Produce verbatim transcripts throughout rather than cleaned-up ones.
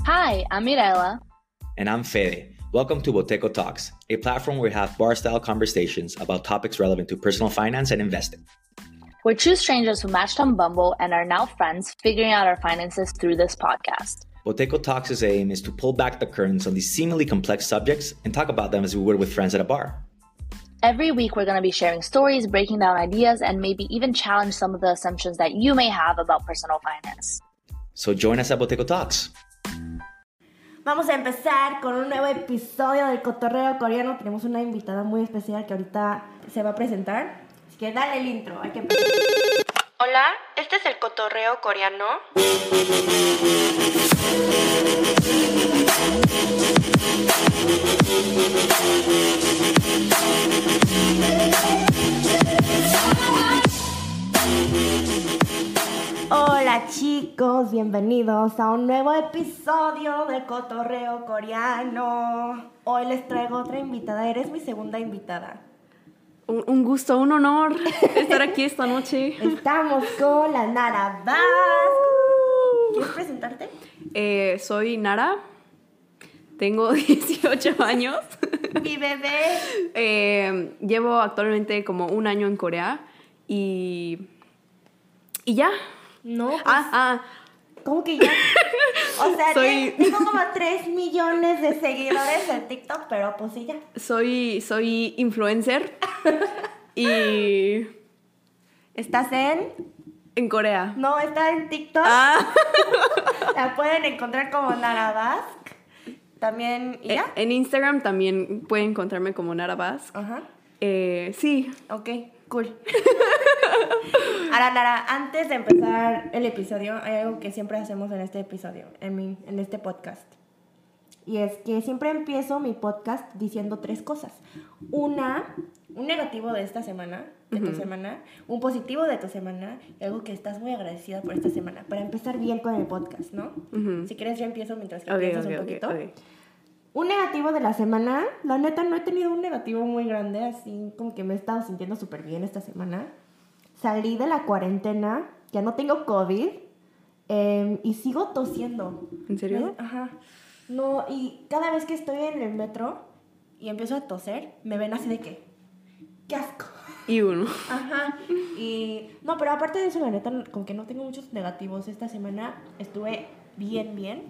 Hi, I'm Mirella. And I'm Fede. Welcome to Boteco Talks, a platform where we have bar-style conversations about topics relevant to personal finance and investing. We're two strangers who matched on Bumble and are now friends, figuring out our finances through this podcast. Boteco Talks' aim is to pull back the curtains on these seemingly complex subjects and talk about them as we would with friends at a bar. Every week, we're going to be sharing stories, breaking down ideas, and maybe even challenge some of the assumptions that you may have about personal finance. So join us at Boteco Talks. Vamos a empezar con un nuevo episodio del Cotorreo Coreano. Tenemos una invitada muy especial que ahorita se va a presentar. Así que dale el intro, hay que empezar. Hola, este es el Cotorreo Coreano. Hola chicos, bienvenidos a un nuevo episodio de Cotorreo Coreano. Hoy les traigo otra invitada, eres mi segunda invitada. Un, un gusto, un honor estar aquí esta noche. Estamos con la Nara Vaz. ¿Quieres presentarte? Eh, soy Nara, tengo dieciocho años. Mi bebé. Eh, llevo actualmente como un año en Corea y, y ya. No, pues, Ah, ah. ¿Cómo que ya? O sea, Soy- tengo como tres millones de seguidores en TikTok, pero pues sí ya. Soy, soy influencer y ¿Estás en? en Corea. No, está en TikTok. Ah. La pueden encontrar como Nara Vaz. También, ¿y Eh, ya? En Instagram también pueden encontrarme como Nara Vaz. Ajá. Eh, sí. Ok, cool. Ahora, Nara, antes de empezar el episodio, hay algo que siempre hacemos en este episodio, en, mi, en este podcast. Y es que siempre empiezo mi podcast diciendo tres cosas. Una, un negativo de esta semana, de tu semana, un positivo de tu semana, y algo que estás muy agradecida por esta semana, para empezar bien con el podcast, ¿no? Ujú. Si quieres, yo empiezo mientras que Ok, piensas ok, un ok, poquito. ok. Un negativo de la semana, la neta no he tenido un negativo muy grande, así como que me he estado sintiendo súper bien esta semana. Salí de la cuarentena, ya no tengo COVID eh, y sigo tosiendo. ¿En serio? Me- Ajá. No, y cada vez que estoy en el metro y empiezo a toser, me ven así de que, ¡qué asco! Y uno. Ajá. Y no, pero aparte de eso, la neta, como que no tengo muchos negativos. Esta semana estuve bien, bien.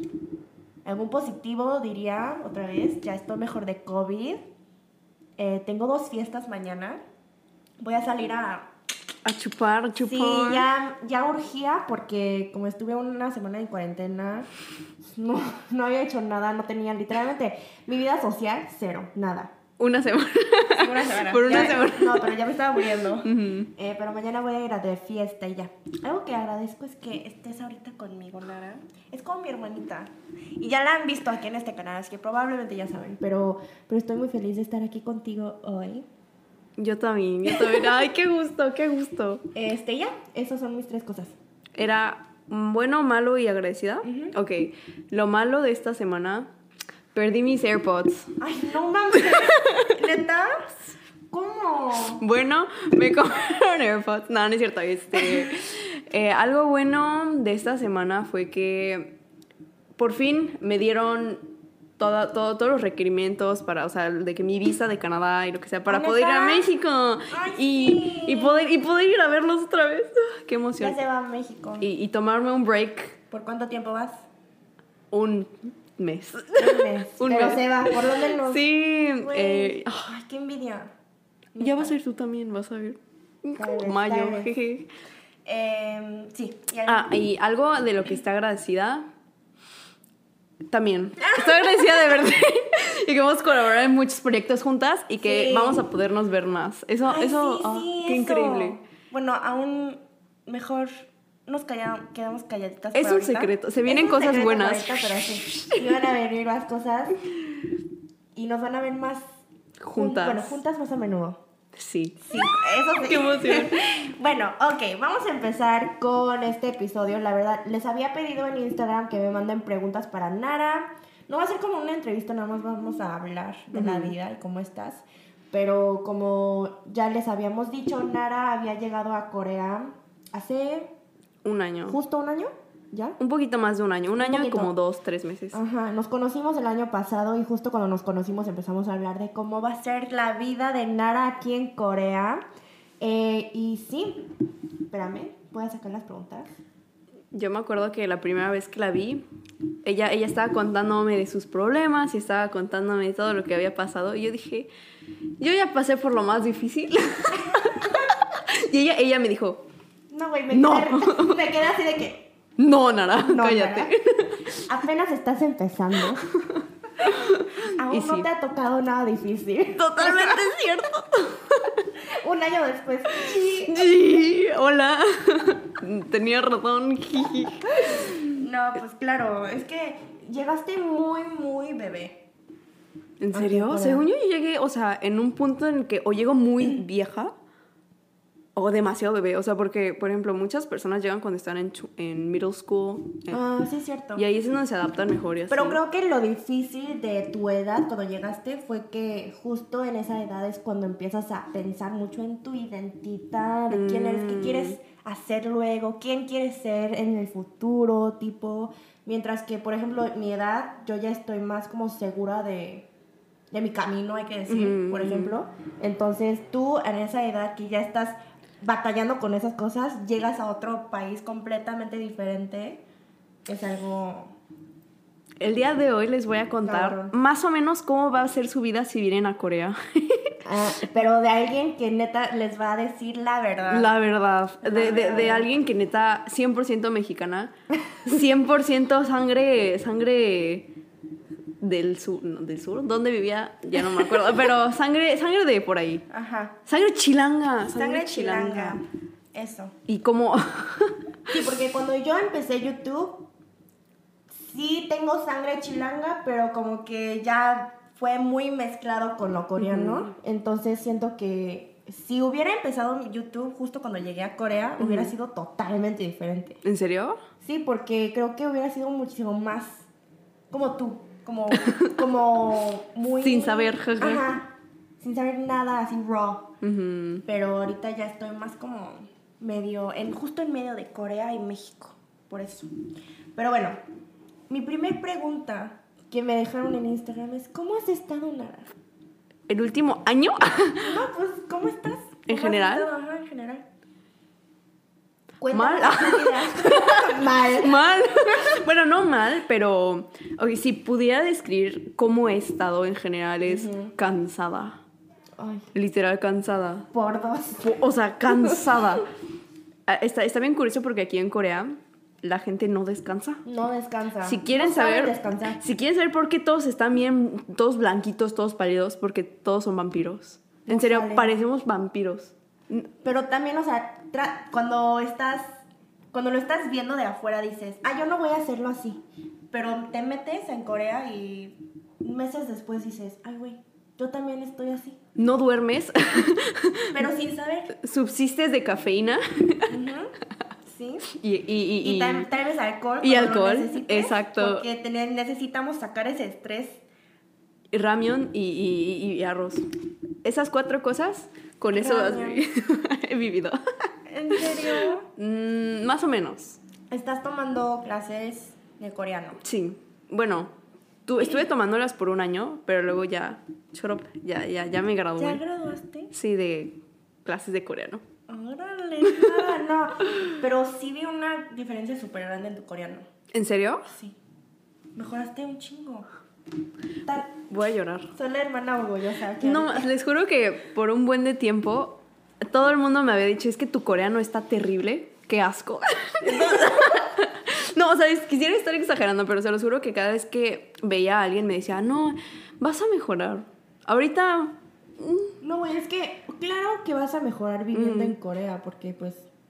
Algún positivo, diría, otra vez, ya estoy mejor de COVID. Eh, tengo dos fiestas mañana. Voy a salir a... A chupar, a chupar. Sí, ya, ya urgía porque como estuve una semana en cuarentena, no, no había hecho nada, no tenía literalmente mi vida social, cero, nada. Una semana. Una semana. Por una Ya- semana. No, pero ya me estaba muriendo. Ujú. Eh, pero mañana voy a ir a de fiesta y ya. Algo que agradezco es que estés ahorita conmigo, Nara. Es como mi hermanita. Y ya la han visto aquí en este canal, así que probablemente ya saben. Pero, pero estoy muy feliz de estar aquí contigo hoy. Yo también, yo también. Ay, qué gusto, qué gusto. Este, ya, esas son mis tres cosas. Era bueno, malo y agradecida. Ujú. Ok, lo malo de esta semana, perdí mis AirPods. Ay, no mames. ¿Neta? ¿Cómo? Bueno, me compraron AirPods. No, no es cierto. Este, eh, algo bueno de esta semana fue que por fin me dieron toda, todo, todos los requerimientos para, o sea, de que mi visa de Canadá y lo que sea, para ¿Ah, poder ir a neta? México. Ay, y, sí. y, poder, y poder ir a verlos otra vez. Qué emoción. Ya se va a México. Y, y tomarme un break ¿Por cuánto tiempo vas? un mes. Un mes. Un Pero mes. se va, por lo menos. Sí. Güey. eh, Ay, qué envidia. ya vas a ir tú también, vas a ver. Tal vez, Mayo, tal vez. jeje. Eh, sí. Y algo- Ah, y algo de lo que está agradecida. También. Estoy agradecida de verte. Y que vamos a colaborar en muchos proyectos juntas y que Sí. vamos a podernos ver más. Eso, Ay, eso, sí, ah, sí, qué eso. increíble. Bueno, aún mejor nos calla- quedamos calladitas. Es por un ahorita. secreto, se Es vienen un cosas secreto buenas. por ahorita, pero sí. Y van a venir más cosas. Y nos van a ver más jun- Juntas. Bueno, juntas más a menudo. Sí. Sí, eso sí. Qué emoción. Bueno, ok, vamos a empezar con este episodio. La verdad, les había pedido en Instagram que me manden preguntas para Nara. No va a ser como una entrevista, nada más vamos a hablar de la vida y cómo estás. Pero como ya les habíamos dicho, Nara había llegado a Corea hace Un año. justo un año. ¿Ya? Un poquito más de un año. Un, Un año y poquito. como dos, tres meses. Ajá, nos conocimos el año pasado y justo cuando nos conocimos empezamos a hablar de cómo va a ser la vida de Nara aquí en Corea. Eh, y sí, espérame, voy a sacar las preguntas. Yo me acuerdo que la primera vez que la vi, ella, ella estaba contándome de sus problemas y estaba contándome todo lo que había pasado. Y yo dije, yo ya pasé por lo más difícil. Y ella, ella me dijo, No, güey, me, No. quedé- me quedé así de que... no, Nara, No, cállate. Nara, apenas estás empezando. Aún Y no sí. te ha tocado nada difícil. Totalmente cierto. Un año después. Sí. Sí, hola. Tenía razón. No, pues claro, es que llegaste muy, muy bebé. ¿En Ok, serio? Corea. Según yo, yo llegué, o sea, en un punto en el que o llego muy vieja o demasiado bebé. O sea, porque, por ejemplo, muchas personas llegan cuando están en, chu- en middle school. en- Ah, sí, es cierto. y ahí es donde se adaptan mejor y así. Pero creo que lo difícil de tu edad cuando llegaste fue que justo en esa edad es cuando empiezas a pensar mucho en tu identidad, de quién eres, qué Mm. quieres hacer luego, quién quieres ser en el futuro, tipo. Mientras que, por ejemplo, mi edad, yo ya estoy más como segura de, de mi camino, hay que decir, Ujú, por ujú. ejemplo. Entonces tú en esa edad que ya estás batallando con esas cosas, llegas a otro país completamente diferente. Es algo... El día de hoy les voy a contar Cabrón. más o menos cómo va a ser su vida si vienen a Corea. Ah, pero de alguien que neta les va a decir la verdad. La verdad, de, de, de verdad. alguien que neta cien por ciento mexicana, cien por ciento sangre, sangre del sur, no, del sur, ¿dónde vivía? Ya no me acuerdo, pero sangre, sangre de por ahí. Ajá. Sangre chilanga, sangre, Sangre chilanga. chilanga. Eso. Y como Sí, porque cuando yo empecé YouTube, sí tengo sangre chilanga, pero como que ya fue muy mezclado con lo coreano. Entonces siento que si hubiera empezado mi YouTube justo cuando llegué a Corea, hubiera sido totalmente diferente. ¿En serio? Sí, porque creo que hubiera sido muchísimo más como tú, como, como muy... Sin saber, jaja. Ajá, sin saber nada, así raw. Ujú. Pero ahorita ya estoy más como medio, en, justo en medio de Corea y México, por eso. Pero bueno, mi primer pregunta que me dejaron en Instagram es, ¿cómo has estado, Nara? ¿El último año? No, pues, ¿cómo estás? ¿Cómo ¿En has general? estado? Ajá, en general. Mal. Cuéntame tu vida. Mal. Mal. Bueno, no mal, pero ok, si pudiera describir cómo he estado en general es cansada. Ay, Literal cansada. por dos. O sea, cansada. Ah, Está, está bien curioso porque aquí en Corea la gente no descansa. No descansa. Si quieren No saben saber, descansar. si quieren saber por qué todos están bien, todos blanquitos, todos pálidos, porque todos son vampiros. En No serio, salen. parecemos vampiros. Pero también, o sea, tra- cuando estás, cuando lo estás viendo de afuera dices, ah, yo no voy a hacerlo así. Pero te metes en Corea y meses después dices, ay, güey, yo también estoy así. No duermes, Pero sin saber. subsistes de cafeína Ujú, sí. y, y, y, Y, y- tam- traes alcohol. y cuando lo alcohol, necesites, exacto. Porque te- necesitamos sacar ese estrés. y ramión y, y- y arroz. Esas cuatro cosas, con eso has Ramión. vivi- he vivido. ¿En serio? Mm, más o menos, Estás tomando clases de coreano. sí. Bueno, tú, estuve tomándolas por un año, pero luego ya, shut up, ya, ya, ya me gradué. ¿Ya graduaste? Sí, de clases de coreano. Órale, nada, no. Pero sí vi una diferencia súper grande en tu coreano. ¿En serio? Sí. Mejoraste un chingo. Tal, Voy a llorar. soy la hermana orgullosa. que No, ahorita- les juro que por un buen de tiempo todo el mundo me había dicho, es que tu coreano está terrible, qué asco. No, o sea, es- quisiera estar exagerando, pero se los juro que cada vez que veía a alguien me decía, no, vas a mejorar. Ahorita, No, güey, es que claro que vas a mejorar viviendo Mm. en Corea porque pues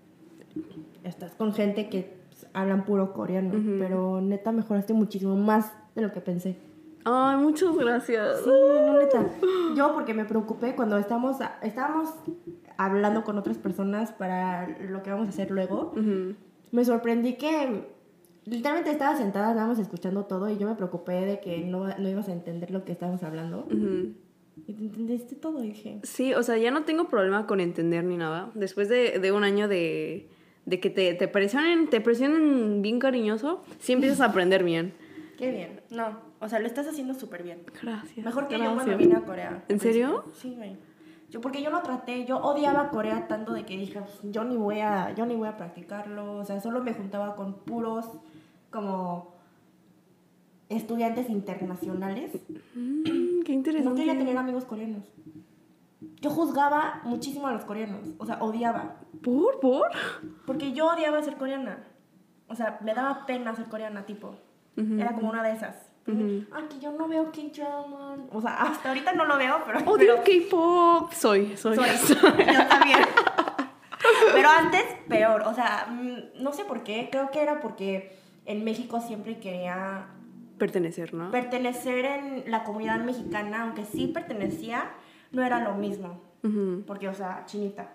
estás con gente que pues, hablan puro coreano, pero neta mejoraste muchísimo más de lo que pensé. ay, muchas gracias. Sí, no, neta. Yo porque me preocupé cuando estábamos, estábamos hablando con otras personas para lo que vamos a hacer luego. Ujú. Me sorprendí que literalmente estaba sentada, estábamos escuchando todo y yo me preocupé de que no, no ibas a entender lo que estábamos hablando. Ujú. Y te entendiste todo, dije. Sí, o sea, ya no tengo problema con entender ni nada. Después de, de un año de, de que te, te presionen, te presionen bien cariñoso, sí empiezas a aprender bien. Qué bien. No, o sea, lo estás haciendo súper bien. Gracias. Mejor que gracias. yo cuando vine a Corea. ¿En serio? Sí, güey. Yo, porque yo lo traté, yo odiaba Corea tanto de que dije, pues, yo ni voy a, yo ni voy a practicarlo, o sea, solo me juntaba con puros, como, estudiantes internacionales. Mm, qué interesante. No quería tener amigos coreanos. Yo juzgaba muchísimo a los coreanos, o sea, odiaba. ¿Por? ¿Por? Porque yo odiaba ser coreana. O sea, me daba pena ser coreana, tipo. Uh-huh. Era como una de esas. Uh-huh. Ah, que yo no veo K-drama. O sea, hasta ahorita no lo veo, pero... Odio pero K-pop. Soy, soy. soy, yo también. Pero antes, peor. O sea, no sé por qué. Creo que era porque en México siempre quería... Pertenecer, ¿no? Pertenecer en la comunidad mexicana, aunque sí pertenecía, no era lo mismo. Uh-huh. Porque, o sea, chinita.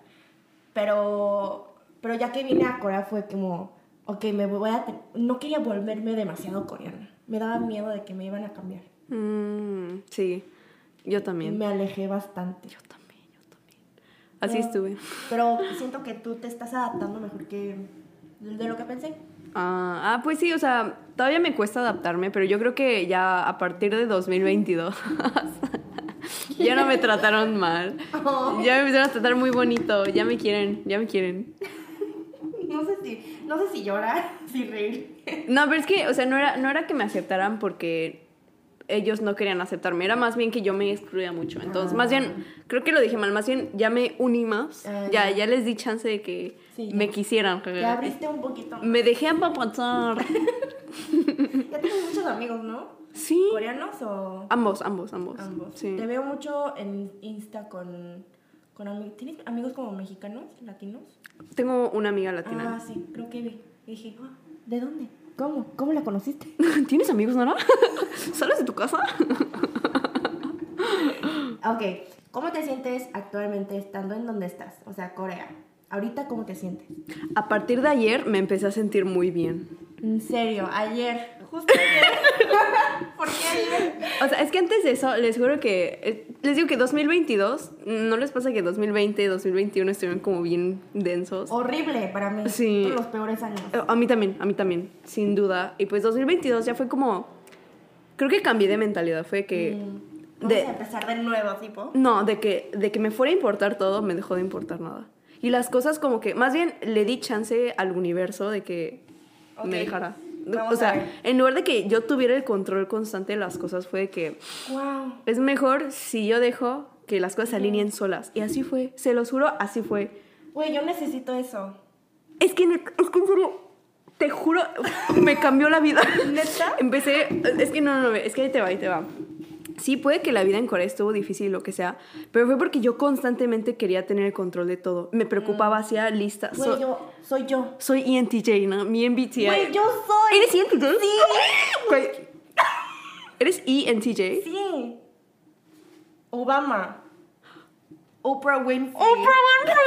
Pero, pero ya que vine a Corea fue como, ok, me voy a... Te- no quería volverme demasiado coreana. Me daba miedo de que me iban a cambiar. Mm, sí, yo también. Me alejé bastante. Yo también, yo también. Así Pero- estuve. Pero siento que tú te estás adaptando mejor que de lo que pensé. Ah, ah, pues sí, o sea, todavía me cuesta adaptarme, pero yo creo que ya a partir de dos mil veintidós ya no me trataron mal. Oh. Ya me empezaron a tratar muy bonito, ya me quieren, ya me quieren. No sé si, no sé si llorar, si reír. No, pero es que, o sea, no era, no era que me aceptaran porque ellos no querían aceptarme, era más bien que yo me excluía mucho. Entonces, Ah. más bien, creo que lo dije mal, más bien ya me uní más, Ah, ya, ya. ya les di chance de que Sí, ya. me quisieran. Te abriste un poquito. Me dejé apapachar. Ya tienes muchos amigos, ¿no? Sí. ¿Coreanos o...? Ambos, ambos, ambos. Ambos. Sí. Te veo mucho en Insta con, con amigos. ¿Tienes amigos como mexicanos, latinos? Tengo una amiga latina. Ah, sí, creo que vi. Y dije, ah, ¿de dónde? ¿Cómo? ¿Cómo la conociste? ¿Tienes amigos, Nara? ¿Sales de tu casa? Ok, ¿cómo te sientes actualmente estando en donde estás? O sea, Corea. Ahorita, ¿cómo te sientes? A partir de ayer me empecé a sentir muy bien. En serio, ayer. Justo ayer. ¿Por qué ayer? O sea, es que antes de eso, les juro que... eh, Les digo que dos mil veintidós, ¿no les pasa que dos mil veinte, dos mil veintiuno estuvieron como bien densos? Horrible para mí. Sí. Son los peores años. Eh, A mí también, a mí también, sin duda. Y pues dos mil veintidós ya fue como... Creo que cambié de mentalidad, fue que... Mm, de- Vamos a empezar de nuevo, tipo. No, de que, de que me fuera a importar todo, me dejó de importar nada. Y las cosas como que, más bien le di chance al universo de que Ok, me dejara. vamos O sea, a ver. en lugar de que yo tuviera el control constante de las cosas, fue de que Wow. es mejor si yo dejo que las cosas se alineen solas. Y así fue, se los juro, así fue. Güey, yo necesito eso. Es que, net- es que en serio, te juro, me cambió la vida. ¿Neta? Empecé, es que no, no, no, es que ahí te va, ahí te va. Sí, puede que la vida en Corea estuvo difícil, lo que sea, pero fue porque yo constantemente quería tener el control de todo. Me preocupaba, hacía listas. Güey, So- yo, soy yo. soy E N T J, ¿no? Mi M B T I. Güey, yo soy. ¿Eres E N T J? Sí. Güey. ¿Eres E N T J? Sí. Obama. Oprah Winfrey. ¡Oprah Winfrey!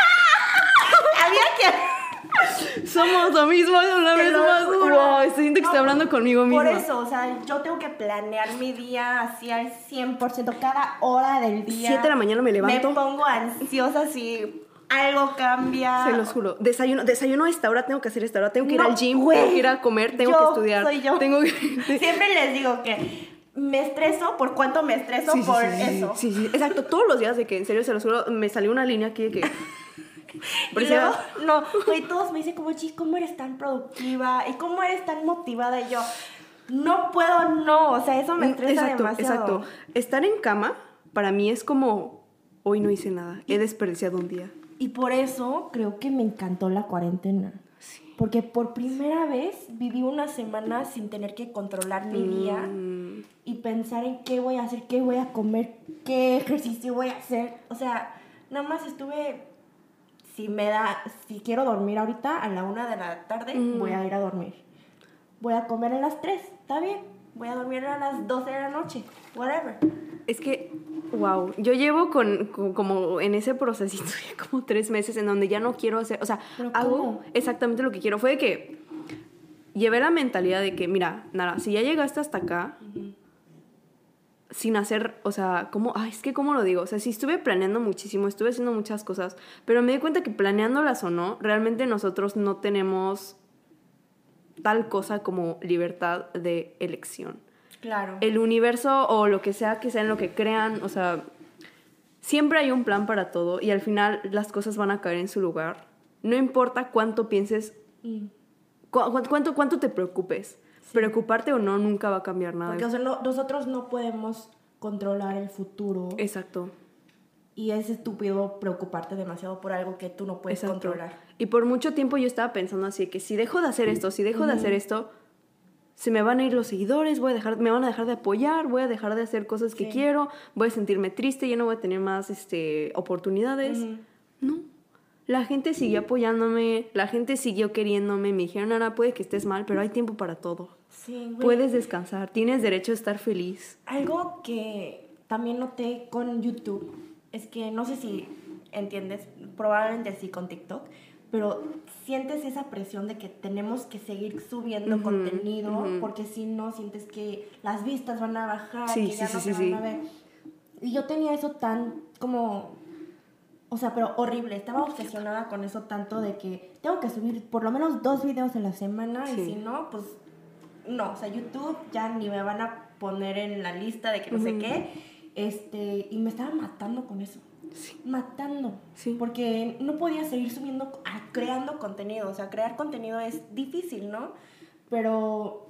Había que... Somos lo mismo, la Te lo misma. juro. Wow, siento que No, estoy hablando conmigo misma. Por eso, o sea, yo tengo que planear mi día así al cien por ciento, cada hora del día. Siete de la mañana me levanto. Me pongo ansiosa si algo cambia. Se los juro. Desayuno, desayuno a esta hora, tengo que hacer esta hora, tengo que ir No, al gym, güey. tengo que ir a comer, tengo Yo, que estudiar. soy yo. Tengo que... Siempre les digo que me estreso por cuánto me estreso Sí, sí, por sí, sí, eso. Sí, sí, exacto. Todos los días de que, en serio, se los juro, me salió una línea aquí de que... Y luego, no, güey, todos me dicen como, Chi, ¿cómo eres tan productiva? ¿Y cómo eres tan motivada? Y yo, no puedo, no, o sea, eso me estresa Exacto, demasiado. exacto. Estar en cama, para mí es como, hoy no hice nada, he desperdiciado un día. Y por eso creo que me encantó la cuarentena. Porque por primera vez viví una semana sin tener que controlar mi día Mm, y pensar en qué voy a hacer, qué voy a comer, qué ejercicio voy a hacer. O sea, nada más estuve... Si me da, si quiero dormir ahorita a la una de la tarde, Mm. voy a ir a dormir. Voy a comer a las tres, está bien. Voy a dormir a las doce de la noche, whatever. Es que, wow, yo llevo con, con- como en ese procesito ya como tres meses en donde ya no quiero hacer, o sea, ¿Pero hago cómo? exactamente lo que quiero. Fue de que llevé la mentalidad de que, mira, Nara, si ya llegaste hasta acá, sin hacer, o sea, ¿cómo? Ay, es que ¿cómo lo digo? O sea, sí estuve planeando muchísimo, estuve haciendo muchas cosas, pero me di cuenta que planeándolas o no, realmente nosotros no tenemos tal cosa como libertad de elección. Claro. El universo o lo que sea que sea en lo que crean, o sea, siempre hay un plan para todo y al final las cosas van a caer en su lugar. No importa cuánto pienses, Mm. cu- cu- cuánto, cuánto te preocupes. Preocuparte o no, nunca va a cambiar nada. Porque o sea, no- nosotros no podemos controlar el futuro. Exacto. Y es estúpido preocuparte demasiado por algo que tú no puedes Exacto. controlar. Y por mucho tiempo yo estaba pensando así, que si dejo de hacer esto, si dejo de hacer esto, se me van a ir los seguidores, voy a dejar, me van a dejar de apoyar, voy a dejar de hacer cosas que Sí. quiero, voy a sentirme triste, ya no voy a tener más este, oportunidades. Ujú. No. La gente siguió apoyándome, la gente siguió queriéndome, me dijeron, Ana, puede que estés mal, pero hay tiempo para todo. Sí, güey. Puedes descansar, tienes derecho a estar feliz. Algo que también noté con YouTube es que no sé si entiendes, probablemente sí con TikTok, pero sientes esa presión de que tenemos que seguir subiendo Ujú, contenido ujú. porque si no sientes que las vistas van a bajar, Sí, que sí, ya sí, no sí, te sí. van a ver. Y yo tenía eso tan como, o sea, pero horrible. Estaba obsesionada con eso tanto de que tengo que subir por lo menos dos videos en la semana y Sí. si no, pues no, o sea, YouTube ya ni me van a poner en la lista de que no sé Ujú. qué. Este, y me estaba matando con eso. Sí. Matando. Sí. Porque no podía seguir subiendo, ah, creando contenido. O sea, crear contenido es difícil, ¿no? Pero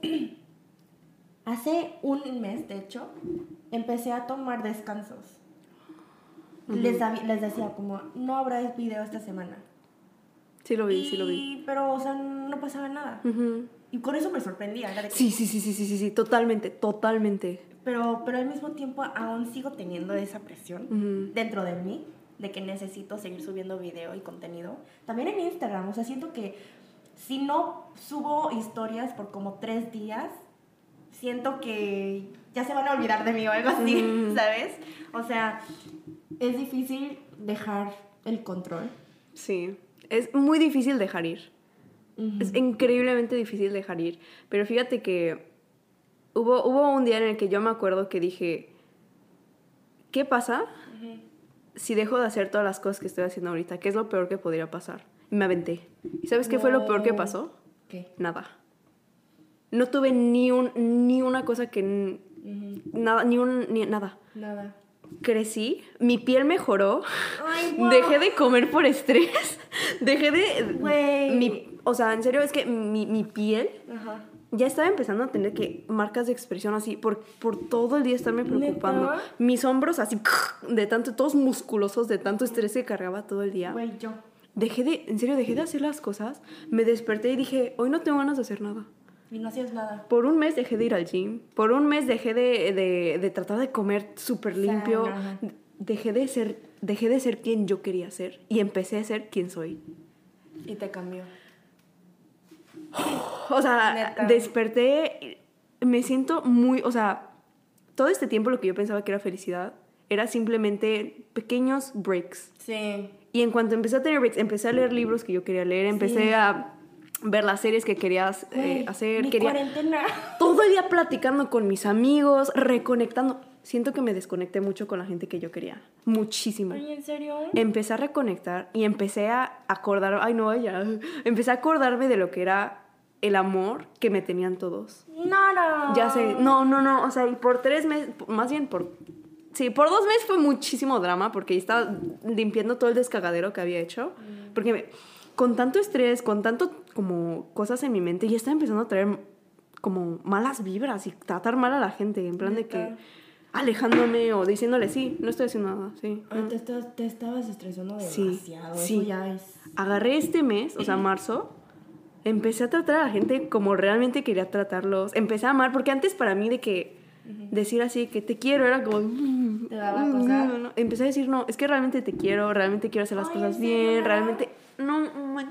hace un mes, de hecho, empecé a tomar descansos. les, avi- les decía como, no habrá video esta semana. Sí lo vi, y, sí lo vi. Pero, o sea, no pasaba nada. Ujú. Y con eso me sorprendía. Era de que- Sí, sí, sí, sí, sí, sí, sí, totalmente, totalmente. Pero, pero al mismo tiempo aún sigo teniendo esa presión Ujú. dentro de mí de que necesito seguir subiendo video y contenido. También en Instagram, o sea, siento que si no subo historias por como tres días, siento que ya se van a olvidar de mí o algo así, Mm. ¿sabes? O sea, es difícil dejar el control. Sí, es muy difícil dejar ir. Ujú. Es increíblemente difícil dejar ir. Pero fíjate que hubo, hubo un día en el que yo me acuerdo que dije, ¿qué pasa si dejo de hacer todas las cosas que estoy haciendo ahorita? ¿Qué es lo peor que podría pasar? Y me aventé. ¿Y sabes qué fue lo peor que No. pasó? ¿Qué? Nada. No tuve ni, un, ni una cosa que... n- Ujú. Nada, ni un... Ni, nada. Nada. Crecí, mi piel mejoró, Ay, wow. dejé de comer por estrés, dejé de... Güey. mi- o sea, en serio, es que mi, mi piel Ajá. ya estaba empezando a tener que marcas de expresión así, por, por todo el día estarme preocupando. ¿Neta? Mis hombros así, de tanto, todos musculosos, de tanto estrés que cargaba todo el día. Güey, yo. Dejé de, en serio, dejé de hacer las cosas, me desperté y dije, hoy no tengo ganas de hacer nada. Y no hacías nada. Por un mes dejé de ir al gym. Por un mes dejé de, de, de tratar de comer súper limpio. Ajá. Dejé de ser, dejé de ser quien yo quería ser. Y empecé a ser quien soy. Y te cambió. O sea, Neta. desperté. Me siento muy... O sea, todo este tiempo lo que yo pensaba que era felicidad era simplemente pequeños breaks. Sí. Y en cuanto empecé a tener breaks, empecé a leer libros que yo quería leer. Empecé Sí. a ver las series que querías eh, Güey, hacer. mi Quería... cuarentena. Todo el día platicando con mis amigos, reconectando. Siento que me desconecté mucho con la gente que yo quería. Muchísimo. Ay, ¿en serio? Empecé a reconectar y empecé a acordar... Ay, no, ya. Empecé a acordarme de lo que era el amor que me tenían todos. No, no. Ya sé. No, no, no. O sea, y por tres meses... Más bien por... Sí, por dos meses fue muchísimo drama porque estaba limpiando todo el descagadero que había hecho. Porque me- con tanto estrés, con tanto como cosas en mi mente, ya estaba empezando a traer como malas vibras y tratar mal a la gente. En plan de que ¿Neta? alejándome o diciéndole, sí, no estoy haciendo nada, sí. Ay, te, estás- te estabas estresando Sí, demasiado. sí. Eso ya es. Agarré este mes, o sea, marzo, empecé a tratar a la gente como realmente quería tratarlos. Empecé a amar, porque antes para mí de que decir así que te quiero era como... ¿Te daba cosa? No, no. Empecé a decir, no, es que realmente te quiero, realmente quiero hacer las Ay, cosas ¿en serio? bien, realmente... No, man-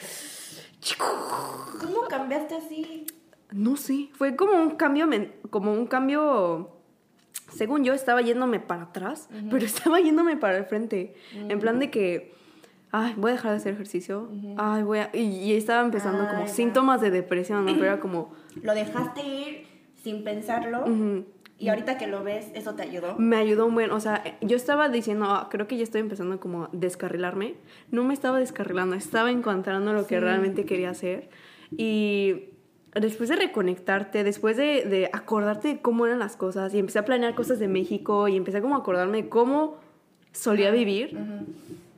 ¿Cómo cambiaste así? no sé, fue como un cambio, men- como un cambio... Según yo estaba yéndome para atrás, pero estaba yéndome para el frente. En plan de que, ay, voy a dejar de hacer ejercicio. Ay, voy a... Y, y estaba empezando como Ay, va. síntomas de depresión, ¿no? Pero era como, Lo dejaste ir sin pensarlo. ujú, Y ahorita que lo ves, ¿eso te ayudó? Me ayudó un buen, o sea, yo estaba diciendo, ah, creo que ya estoy empezando como a descarrilarme. No me estaba descarrilando, estaba encontrando lo que Sí. realmente quería hacer. Y después de reconectarte, después de, de acordarte de cómo eran las cosas, y empecé a planear cosas de México, y empecé a como acordarme de cómo solía vivir. Ujú.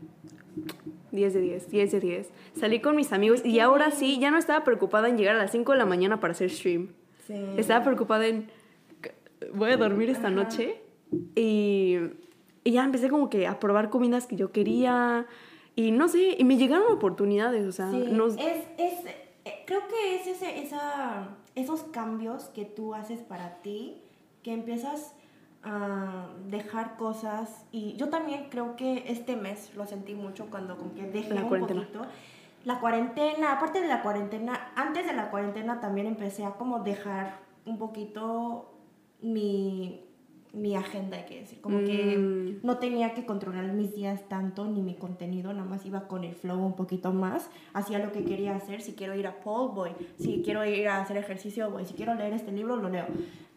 diez de diez, diez de diez. Salí con mis amigos y ahora sí, ya no estaba preocupada en llegar a las cinco de la mañana para hacer stream. Sí. Estaba preocupada en, voy a dormir esta Ajá. noche. Y, y ya empecé como que a probar comidas que yo quería. Y no sé, y me llegaron oportunidades, o sea, Sí, no- es, es, eh, creo que es ese, esa, esos cambios que tú haces para ti, que empiezas a dejar cosas. Y yo también creo que este mes lo sentí mucho cuando como que dejé La un cuarentena. poquito. La cuarentena, aparte de la cuarentena, antes de la cuarentena también empecé a como dejar un poquito mi, mi agenda, hay que decir. Como que Mm. no tenía que controlar mis días tanto, ni mi contenido, nada más iba con el flow un poquito más, hacía lo que quería hacer. Si quiero ir a pole, voy. Si quiero ir a hacer ejercicio, voy. Si quiero leer este libro, lo leo.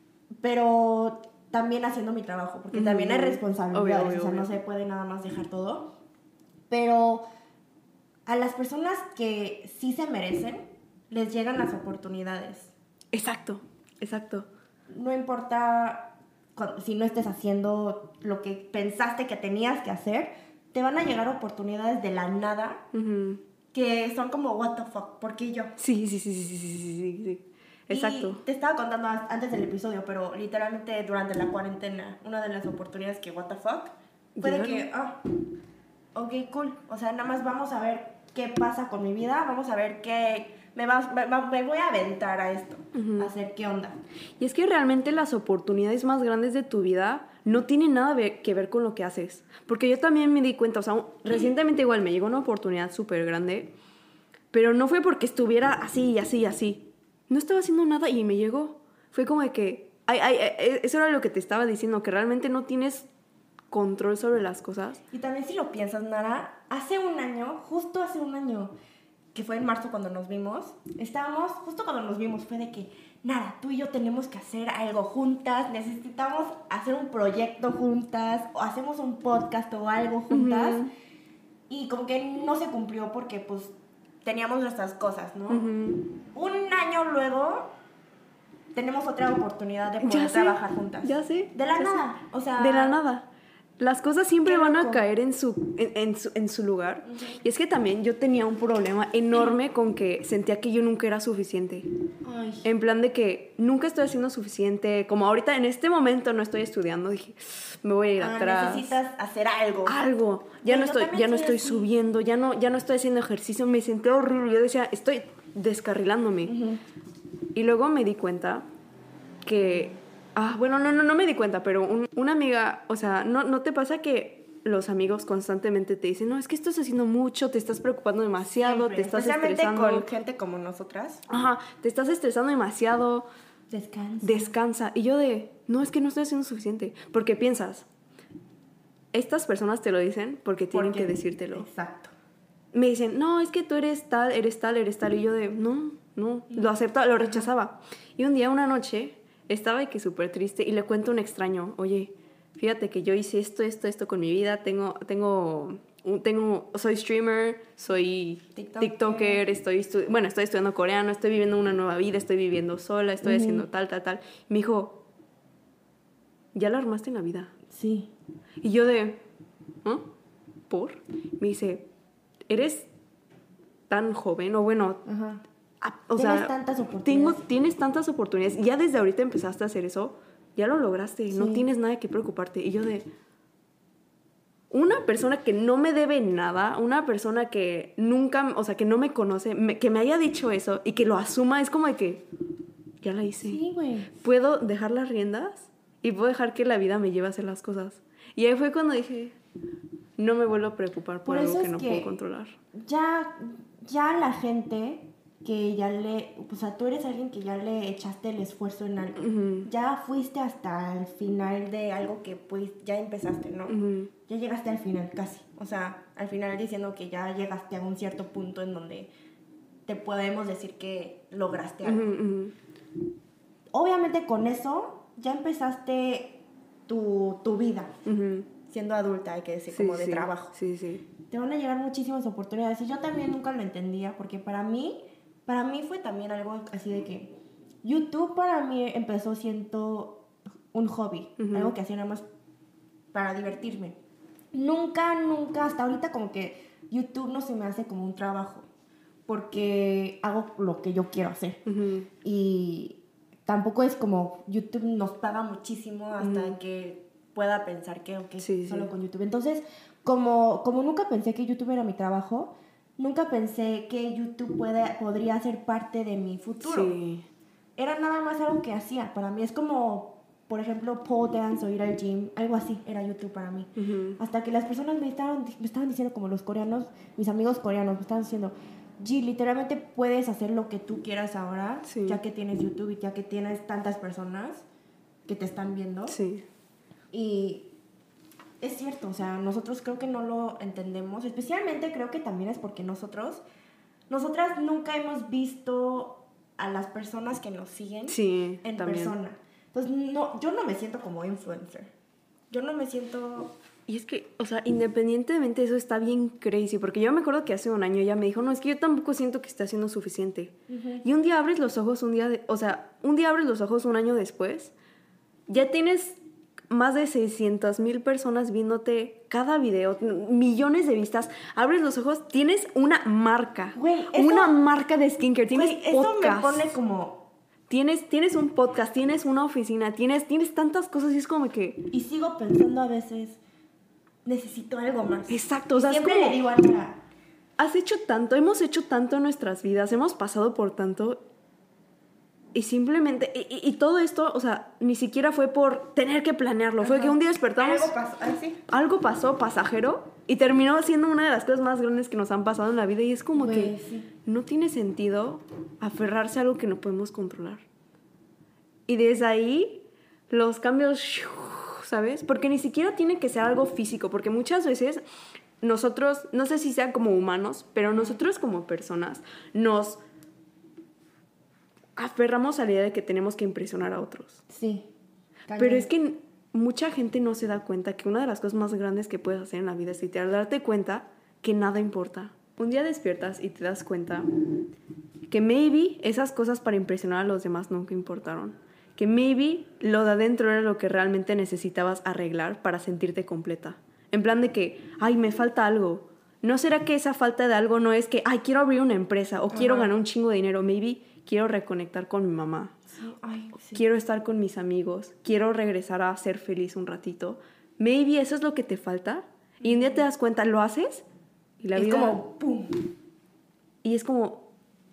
Pero también haciendo mi trabajo, porque Ujú. también hay responsabilidades, Obvio, obvio, o sea, no obvio. se puede nada más dejar todo. Pero a las personas que sí se merecen, les llegan las oportunidades. Exacto, exacto. No importa cu- si no estés haciendo lo que pensaste que tenías que hacer, te van a llegar oportunidades de la nada Ujú. que son como, what the fuck, ¿por qué yo? Sí, sí, sí, sí, sí, sí, sí, sí, sí. Exacto. Y te estaba contando a- antes del episodio, pero literalmente durante la cuarentena, una de las oportunidades que, what the fuck, fue de Llegaron. que, ah, ok, cool. O sea, nada más vamos a ver qué pasa con mi vida, vamos a ver qué, me, va- me, va- me voy a aventar a esto, Ujú. a hacer qué onda. Y es que realmente las oportunidades más grandes de tu vida no tienen nada ve- que ver con lo que haces. Porque yo también me di cuenta, o sea, un- recientemente igual me llegó una oportunidad súper grande, pero no fue porque estuviera así y así y así. No estaba haciendo nada y me llegó. Fue como de que, ay, ay, ay, eso era lo que te estaba diciendo, que realmente no tienes control sobre las cosas. Y también si lo piensas, Nara, hace un año, justo hace un año, que fue en marzo cuando nos vimos, estábamos, justo cuando nos vimos, fue de que, Nara, tú y yo tenemos que hacer algo juntas, necesitamos hacer un proyecto juntas, o hacemos un podcast o algo juntas, Ujú. y como que no se cumplió porque pues teníamos nuestras cosas, ¿no? Ujú. Un año luego tenemos otra oportunidad de Ya poder sé, trabajar juntas. ya sé, De la ya sé. nada, o sea... De la nada. Las cosas siempre Qué van a loco. caer en su, en, en su, en su lugar. Y es que también yo tenía un problema enorme con que sentía que yo nunca era suficiente. Ay. En plan de que nunca estoy haciendo suficiente. Como ahorita en este momento no estoy estudiando, dije, me voy a ir Ah, atrás. necesitas hacer algo. Algo. Ya Sí, no yo estoy, también ya no soy estoy así. subiendo, ya no, ya no estoy haciendo ejercicio. Me sentía horrible. Yo decía, estoy descarrilándome. Ujú. Y luego me di cuenta que... Ah, bueno, no, no, no me di cuenta, pero un- una amiga, o sea, ¿no, ¿no te pasa que los amigos constantemente te dicen, no, es que estás haciendo mucho, te estás preocupando demasiado, Siempre. te estás Especialmente estresando? con gente como nosotras. Ajá, te estás estresando demasiado, Descansa. descansa. Y yo de, no, es que no estoy haciendo suficiente. Porque piensas, estas personas te lo dicen porque tienen Porque- que decírtelo. Exacto. Me dicen, no, es que tú eres tal, eres tal, eres tal. Y yo de, no, no, lo aceptaba, lo rechazaba. Y un día, una noche, estaba de que súper triste y le cuento a un extraño, oye, fíjate que yo hice esto, esto, esto con mi vida, tengo, tengo, un- tengo, soy streamer, soy TikToker. TikToker, estoy, estu- bueno, estoy estudiando coreano, estoy viviendo una nueva vida, estoy viviendo sola, estoy Ujú. haciendo tal, tal, tal. Y me dijo, ya la armaste en la vida. Sí. Y yo de, ¿ah? ¿Por? Me dice, eres tan joven, o bueno, Ajá. ah, o Tienes sea, tantas tengo, oportunidades. tienes tantas oportunidades. Ya desde ahorita empezaste a hacer eso, ya lo lograste, no Sí. tienes nada que preocuparte. Y yo de, una persona que no me debe nada, una persona que nunca, o sea, que no me conoce, me- que me haya dicho eso y que lo asuma, es como de que, ya la hice. Sí, güey. Puedo dejar las riendas y puedo dejar que la vida me lleve a hacer las cosas. Y ahí fue cuando dije, no me vuelvo a preocupar por, Por algo eso que es no que- puedo controlar. Ya, ya la gente que ya le... O sea, tú eres alguien que ya le echaste el esfuerzo en algo. Ujú. Ya fuiste hasta el final de algo que pues ya empezaste, ¿no? Ujú. Ya llegaste al final, casi. O sea, al final diciendo que ya llegaste a un cierto punto en donde te podemos decir que lograste algo. Ujú, ujú. Obviamente con eso ya empezaste tu, tu vida, Uh-huh. siendo adulta, hay que decir, Sí, como de sí. trabajo. Sí, sí. Te van a llegar muchísimas oportunidades. Y yo también nunca lo entendía, porque para mí, para mí fue también algo así de que YouTube para mí empezó siendo un hobby, Uh-huh. algo que hacía nada más para divertirme. Nunca, nunca, hasta ahorita como que YouTube no se me hace como un trabajo, porque hago lo que yo quiero hacer. Uh-huh. Y tampoco es como YouTube nos paga muchísimo hasta Ujú. que pueda pensar que ok, Sí, solo sí. con YouTube. Entonces, como, como nunca pensé que YouTube era mi trabajo, nunca pensé que YouTube puede, podría ser parte de mi futuro. Sí. Era nada más algo que hacía. Para mí es como, por ejemplo, pole dance o ir al gym, algo así era YouTube para mí. Uh-huh. Hasta que las personas me estaban, me estaban diciendo, como los coreanos, mis amigos coreanos, me estaban diciendo, G, literalmente puedes hacer lo que tú quieras ahora, Sí. ya que tienes YouTube y ya que tienes tantas personas que te están viendo. Sí. Y es cierto, o sea, nosotros creo que no lo entendemos, especialmente creo que también es porque nosotros, nosotras nunca hemos visto a las personas que nos siguen Sí, en también. persona. Entonces, no, yo no me siento como influencer. Yo no me siento... Y es que, o sea, independientemente de eso está bien crazy, porque yo me acuerdo que hace un año ella me dijo, no, es que yo tampoco siento que esté haciendo suficiente. Uh-huh. Y un día abres los ojos, un día, de, o sea, un día abres los ojos un año después, ya tienes más de seiscientas mil personas viéndote cada video, millones de vistas, abres los ojos, tienes una marca, Güey, eso- una marca de skincare, tienes Güey, eso podcast. me pone como... Tienes, tienes un podcast, tienes una oficina, tienes, tienes tantas cosas y es como que... Y sigo pensando a veces, necesito algo más. Exacto, o Y sea, es siempre como- le digo a Nora, Has hecho tanto, hemos hecho tanto en nuestras vidas, hemos pasado por tanto y simplemente, y, y- y todo esto, o sea, ni siquiera fue por tener que planearlo, fue ajá, que un día despertamos, algo pasó, ay, sí. algo pasó pasajero y terminó siendo una de las cosas más grandes que nos han pasado en la vida y es como Güey, que sí. no tiene sentido aferrarse a algo que no podemos controlar. Y desde ahí, los cambios, ¿sabes? Porque ni siquiera tiene que ser algo físico, porque muchas veces nosotros, no sé si sea como humanos, pero nosotros como personas nos aferramos a la idea de que tenemos que impresionar a otros. Sí. Pero es que mucha gente no se da cuenta que una de las cosas más grandes que puedes hacer en la vida es literal darte cuenta que nada importa. Un día despiertas y te das cuenta que maybe esas cosas para impresionar a los demás nunca importaron. Que maybe lo de adentro era lo que realmente necesitabas arreglar para sentirte completa. En plan de que, ay, me falta algo. ¿No será que esa falta de algo no es que, ay, quiero abrir una empresa o quiero Ajá. ganar un chingo de dinero? Maybe quiero reconectar con mi mamá. Sí, ay, sí. Quiero estar con mis amigos, quiero regresar a ser feliz un ratito. Maybe eso es lo que te falta. Y un día te das cuenta, lo haces y la es vida... como, pum. Y es como...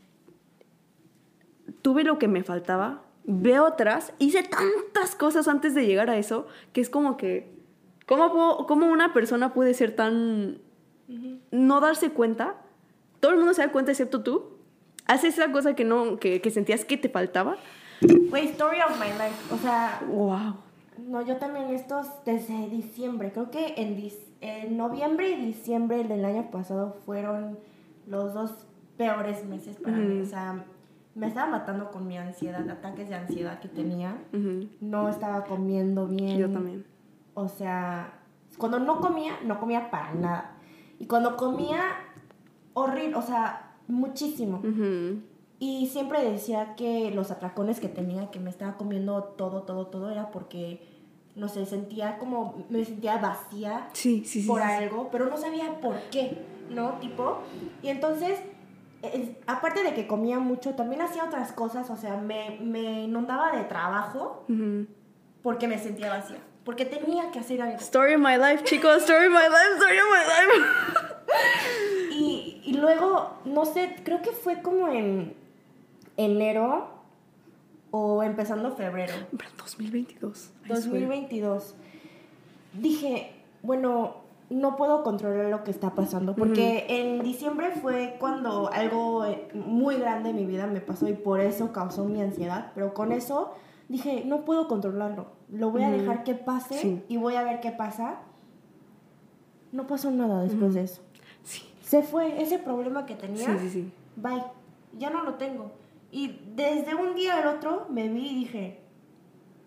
Tuve lo que me faltaba, veo atrás, hice tantas cosas antes de llegar a eso, que es como que... ¿Cómo, puedo- cómo una persona puede ser tan... no darse cuenta? Todo el mundo se da cuenta excepto tú. Haces esa cosa que, no, que, que sentías que te faltaba. Güey, story of my life. O sea, Wow. no, yo también estos desde diciembre. Creo que en, dis- en noviembre y diciembre del año pasado fueron los dos peores meses para mí. Ujú. O sea, me estaba matando con mi ansiedad, ataques de ansiedad que tenía. Ujú. No estaba comiendo bien. Yo también. O sea, cuando no comía, no comía para nada. Y cuando comía, horrible, o sea, muchísimo. Ujú. Y siempre decía que los atracones que tenía, que me estaba comiendo todo, todo, todo, era porque, no sé, sentía como, me sentía vacía Sí, sí, sí. por sí, sí. algo, pero no sabía por qué, ¿no? Tipo, y entonces, es- aparte de que comía mucho, también hacía otras cosas, o sea, me, me inundaba de trabajo Ujú. porque me sentía vacía, porque tenía que hacer algo. Story of my life, chicos. Story of my life. Story of my life. Y, y luego, no sé, creo que fue como en enero o empezando febrero. Pero dos mil veintidós. I dos mil swear. veintidós. Dije, bueno, no puedo controlar lo que está pasando. Porque en diciembre fue cuando algo eh, muy grande en mi vida me pasó y por eso causó mi ansiedad. Pero con eso dije, no puedo controlarlo. Lo voy a Ujú. dejar que pase Sí. y voy a ver qué pasa. No pasó nada después de eso. Sí. Se fue ese problema que tenía. Sí, sí, sí. Bye. Ya no lo tengo. Y desde un día al otro me vi y dije,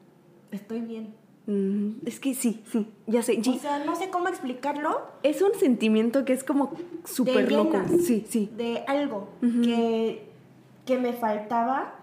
estoy bien. Mm, es que sí, sí, ya sé. O sea, no sé cómo explicarlo. Es un sentimiento que es como súper Te loco. llenas Sí, sí. de algo Ujú. que, que me faltaba.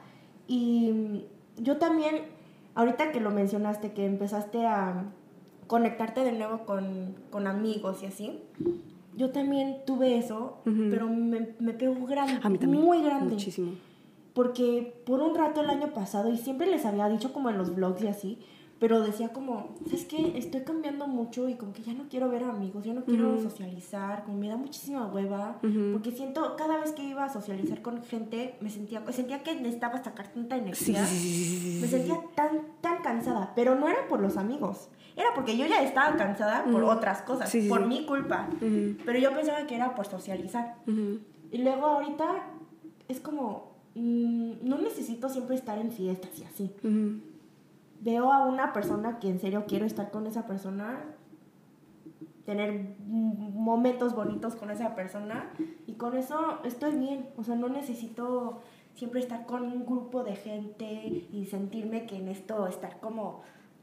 Y yo también, ahorita que lo mencionaste, que empezaste a conectarte de nuevo con, con amigos y así, yo también tuve eso, Ujú. pero me, me pegó grande, A mí también. muy grande. Muchísimo. Porque por un rato el año pasado, y siempre les había dicho como en los vlogs y así, pero decía como, ¿sabes qué? Estoy cambiando mucho y como que ya no quiero ver amigos, ya no quiero Ujú. socializar, como me da muchísima hueva, Ujú. porque siento, cada vez que iba a socializar con gente, me sentía, sentía que necesitaba sacar tanta Sí, energía, sí, sí, sí, sí, sí, me sí. sentía tan, tan cansada, pero no era por los amigos, era porque yo ya estaba cansada por Ujú. otras cosas, Sí, sí, por sí. mi culpa, Ujú. pero yo pensaba que era por socializar. Ujú. Y luego ahorita es como, mmm, no necesito siempre estar en fiestas y así. Ujú. Veo a una persona que en serio quiero estar con esa persona, tener m- momentos bonitos con esa persona, y con eso estoy bien. O sea, no necesito siempre estar con un grupo de gente y sentirme que en esto estar como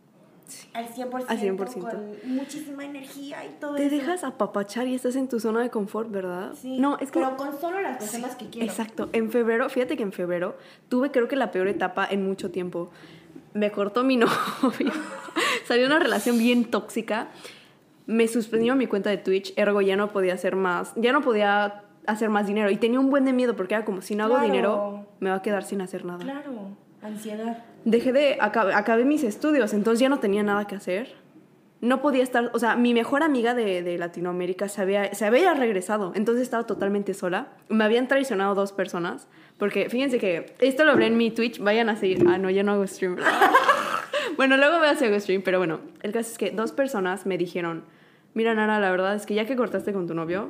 al cien por ciento, Al cien por ciento. con muchísima energía y todo Te eso. dejas apapachar y estás en tu zona de confort, ¿verdad? Sí, No, es que... pero con solo las personas Sí, que quiero. Exacto. En febrero, fíjate que en febrero tuve creo que la peor etapa en mucho tiempo. Me cortó mi novio. Salió una relación bien tóxica. Me suspendió mi cuenta de Twitch, ergo ya no podía hacer más. Ya no podía hacer más dinero. Y tenía un buen de miedo porque era como, si no hago Claro. dinero, me va a quedar sin hacer nada. Claro, ansiedad. Dejé de... Acabé, acabé mis estudios, entonces ya no tenía nada que hacer. No podía estar... O sea, mi mejor amiga de, de Latinoamérica se había, se había regresado, entonces estaba totalmente sola. Me habían traicionado dos personas, porque fíjense que... Esto lo hablé en mi Twitch, vayan a seguir... Ah, no, yo no hago stream. Bueno, luego voy a hacer stream, pero bueno. El caso es que dos personas me dijeron, mira, Nara, la verdad es que ya que cortaste con tu novio,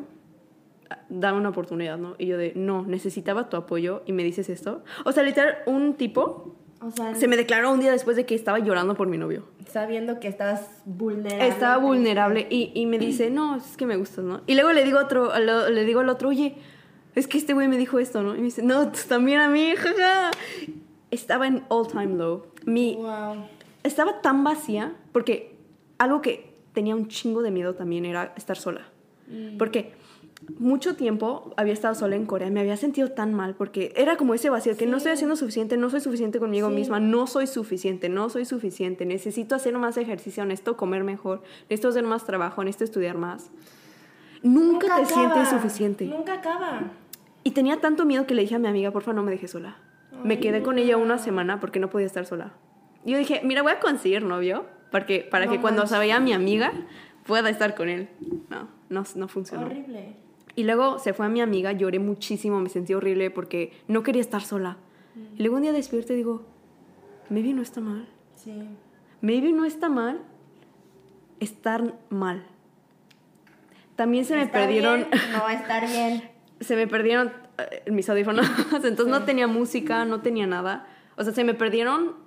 dame una oportunidad, ¿no? Y yo de, no, necesitaba tu apoyo y me dices esto. O sea, literal, un tipo... O sea, Se me declaró un día después de que estaba llorando por mi novio. sabiendo que estás vulnerable. Estaba vulnerable y, y me dice, no, es que me gustas, ¿no? Y luego le digo, otro, lo- le digo al otro, oye, es que este güey me dijo esto, ¿no? Y me dice, no, tú también a mí, jaja. Estaba en all time low. Mi, Wow. Estaba tan vacía porque algo que tenía un chingo de miedo también era estar sola. Mm. Porque mucho tiempo había estado sola en Corea, me había sentido tan mal porque era como ese vacío, que Sí. no estoy haciendo suficiente, no soy suficiente conmigo Sí. misma, no soy suficiente, no soy suficiente, necesito hacer más ejercicio, necesito comer mejor, necesito hacer más trabajo, necesito estudiar más. Nunca, te acaba. sientes suficiente. Nunca acaba. Y tenía tanto miedo que le dije a mi amiga, porfa, no me dejes sola. Me Ay, quedé con no. ella una semana porque no podía estar sola. Y yo dije, mira, voy a conseguir novio porque, para No que cuando manches. se vaya mi amiga pueda estar con él. No, no, no funcionó. Horrible. Y luego se fue a mi amiga, lloré muchísimo, me sentí horrible porque no quería estar sola. Y luego un día despierto y digo, maybe no está mal. Sí. Maybe no está mal estar mal. También se me Estar perdieron... bien, no va a estar bien. se me perdieron eh, mis audífonos, entonces no tenía música, no tenía nada. O sea, se me perdieron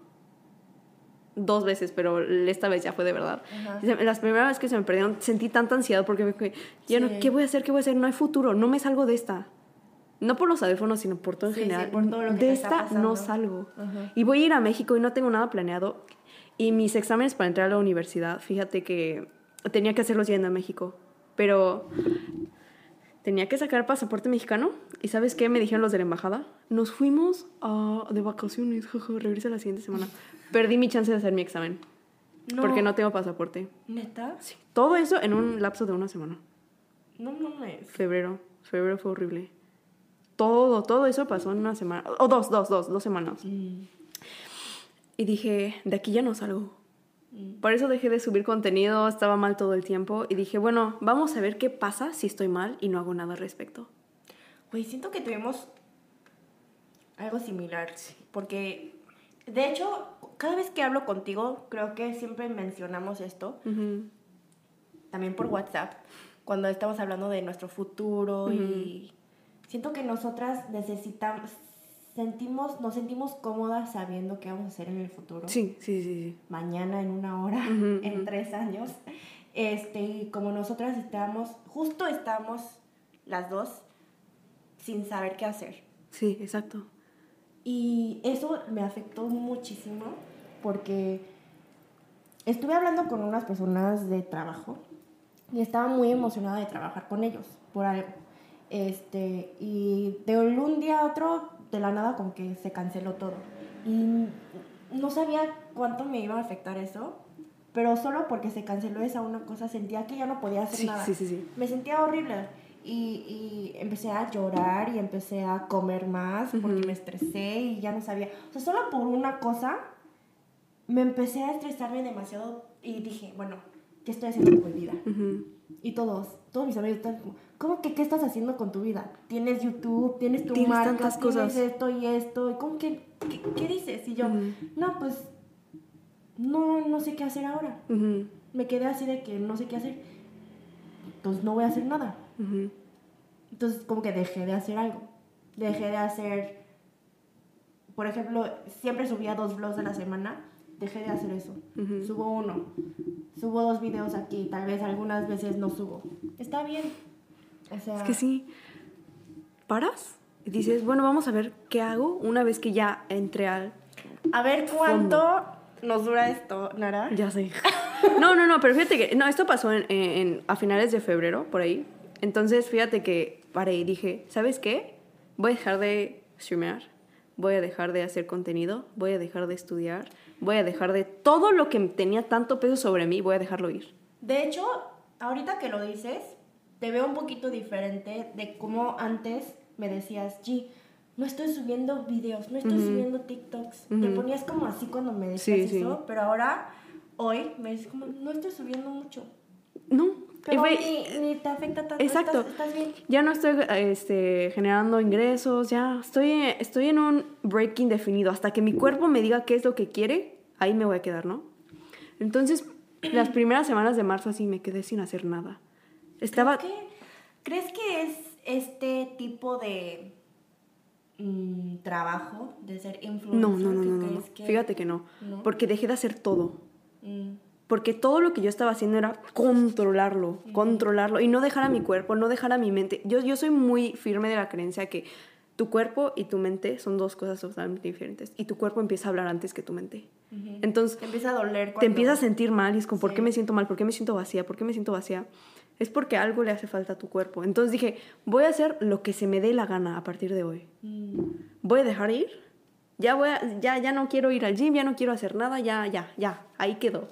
dos veces, pero esta vez ya fue de verdad. Ajá. Se- Las primeras veces que se me perdieron sentí tanta ansiedad porque me dije, ya no, Sí. ¿qué voy a hacer? ¿Qué voy a hacer? No hay futuro, no me salgo de esta. No por los audífonos, sino por todo en Sí, sí, general. por todo lo que de te está esta pasando. no salgo. Ajá. Y voy a ir a México y no tengo nada planeado. Y mis exámenes para entrar a la universidad, fíjate que tenía que hacerlos yendo a México. Pero tenía que sacar pasaporte mexicano. ¿Y sabes qué me dijeron los de la embajada? Nos fuimos a- de vacaciones, jaja, regresa la siguiente semana. Perdí mi chance de hacer mi examen. No. Porque no tengo pasaporte. ¿Neta? Sí. Todo eso en un lapso de una semana. No mames. Febrero. Febrero fue horrible. Todo, todo eso pasó en una semana. O dos, dos, dos, dos semanas. Mm. Y dije, de aquí ya no salgo. Mm. Por eso dejé de subir contenido, estaba mal todo el tiempo. Y dije, bueno, vamos a ver qué pasa si estoy mal y no hago nada al respecto. Güey, siento que tuvimos algo similar. Porque, de hecho, cada vez que hablo contigo, creo que siempre mencionamos esto. Ujú. También por WhatsApp. Cuando estamos hablando de nuestro futuro. Y siento que nosotras necesitamos... Sentimos, nos sentimos cómodas sabiendo qué vamos a hacer en el futuro. Sí, sí, sí, sí. Mañana, en una hora, Ujú, en ujú. tres años. Este, y como nosotras estábamos, justo estábamos las dos sin saber qué hacer. Sí, exacto. Y eso me afectó muchísimo porque estuve hablando con unas personas de trabajo y estaba muy emocionada de trabajar con ellos por algo. Este, y de un día a otro, de la nada, como que se canceló todo. Y no sabía cuánto me iba a afectar eso, pero solo porque se canceló esa una cosa sentía que ya no podía hacer Sí, nada. sí, sí, sí. Me sentía horrible. Y, y empecé a llorar y empecé a comer más porque Ujú. me estresé y ya no sabía. O sea, solo por una cosa me empecé a estresarme demasiado y dije, bueno, ¿qué estoy haciendo con mi vida? Ujú. Y todos, todos mis amigos están como, ¿cómo que qué estás haciendo con tu vida? Tienes YouTube, tienes tu Tienes marca, tantas tienes cosas. esto y esto. ¿Y cómo que qué, qué dices? Y yo, Ujú. no, pues no, no sé qué hacer ahora. Ujú. Me quedé así de que no sé qué hacer. Entonces no voy a hacer nada. Ujú. Entonces como que dejé de hacer algo. Dejé de hacer, por ejemplo, siempre subía dos vlogs a la semana. Dejé de hacer eso. Ujú. Subo uno. Subo dos videos aquí. Tal vez algunas veces no subo. Está bien. O sea, Es que sí, paras y dices, bueno, vamos a ver qué hago una vez que ya entré al... a ver cuánto nos dura esto, Nara. Ya sé. No, no, no, pero fíjate que... No, esto pasó en, en- a finales de febrero, por ahí. Entonces, fíjate que paré y dije, ¿sabes qué? Voy a dejar de streamear, voy a dejar de hacer contenido, voy a dejar de estudiar, voy a dejar de... Todo lo que tenía tanto peso sobre mí, voy a dejarlo ir. De hecho, ahorita que lo dices, te veo un poquito diferente de cómo antes me decías, G, no estoy subiendo videos, no estoy Ujú. subiendo TikToks. Ujú. Te ponías como así cuando me decías Sí, eso, sí. pero ahora, hoy, me dices como, no estoy subiendo mucho. No. Pero y fue- ni, ni te afecta tanto. Exacto. Estás, estás bien. Ya no estoy este, generando ingresos, ya estoy, estoy en un break indefinido. Hasta que mi cuerpo me diga qué es lo que quiere, ahí me voy a quedar, ¿no? Entonces, las primeras semanas de marzo así me quedé sin hacer nada. Estaba... ¿Qué? ¿Crees que es este tipo de mm, trabajo de ser influencer? No, no, no, que no, no, no. crees que- Fíjate que no. ¿No? Porque dejé de hacer todo. Mm. Porque todo lo que yo estaba haciendo era controlarlo, controlarlo y no dejar a mi cuerpo, no dejar a mi mente. Yo, yo soy muy firme de la creencia que tu cuerpo y tu mente son dos cosas totalmente diferentes y tu cuerpo empieza a hablar antes que tu mente. Ujú. Entonces, Te empieza a doler cuando... te empiezas a sentir mal y es como, ¿por Sí. qué me siento mal? ¿Por qué me siento vacía? ¿Por qué me siento vacía? Es porque algo le hace falta a tu cuerpo. Entonces dije, voy a hacer lo que se me dé la gana a partir de hoy. Mm. Voy a dejar ir. Ya, voy a- ya, ya no quiero ir al gym, ya no quiero hacer nada, ya, ya, ya, ahí quedó.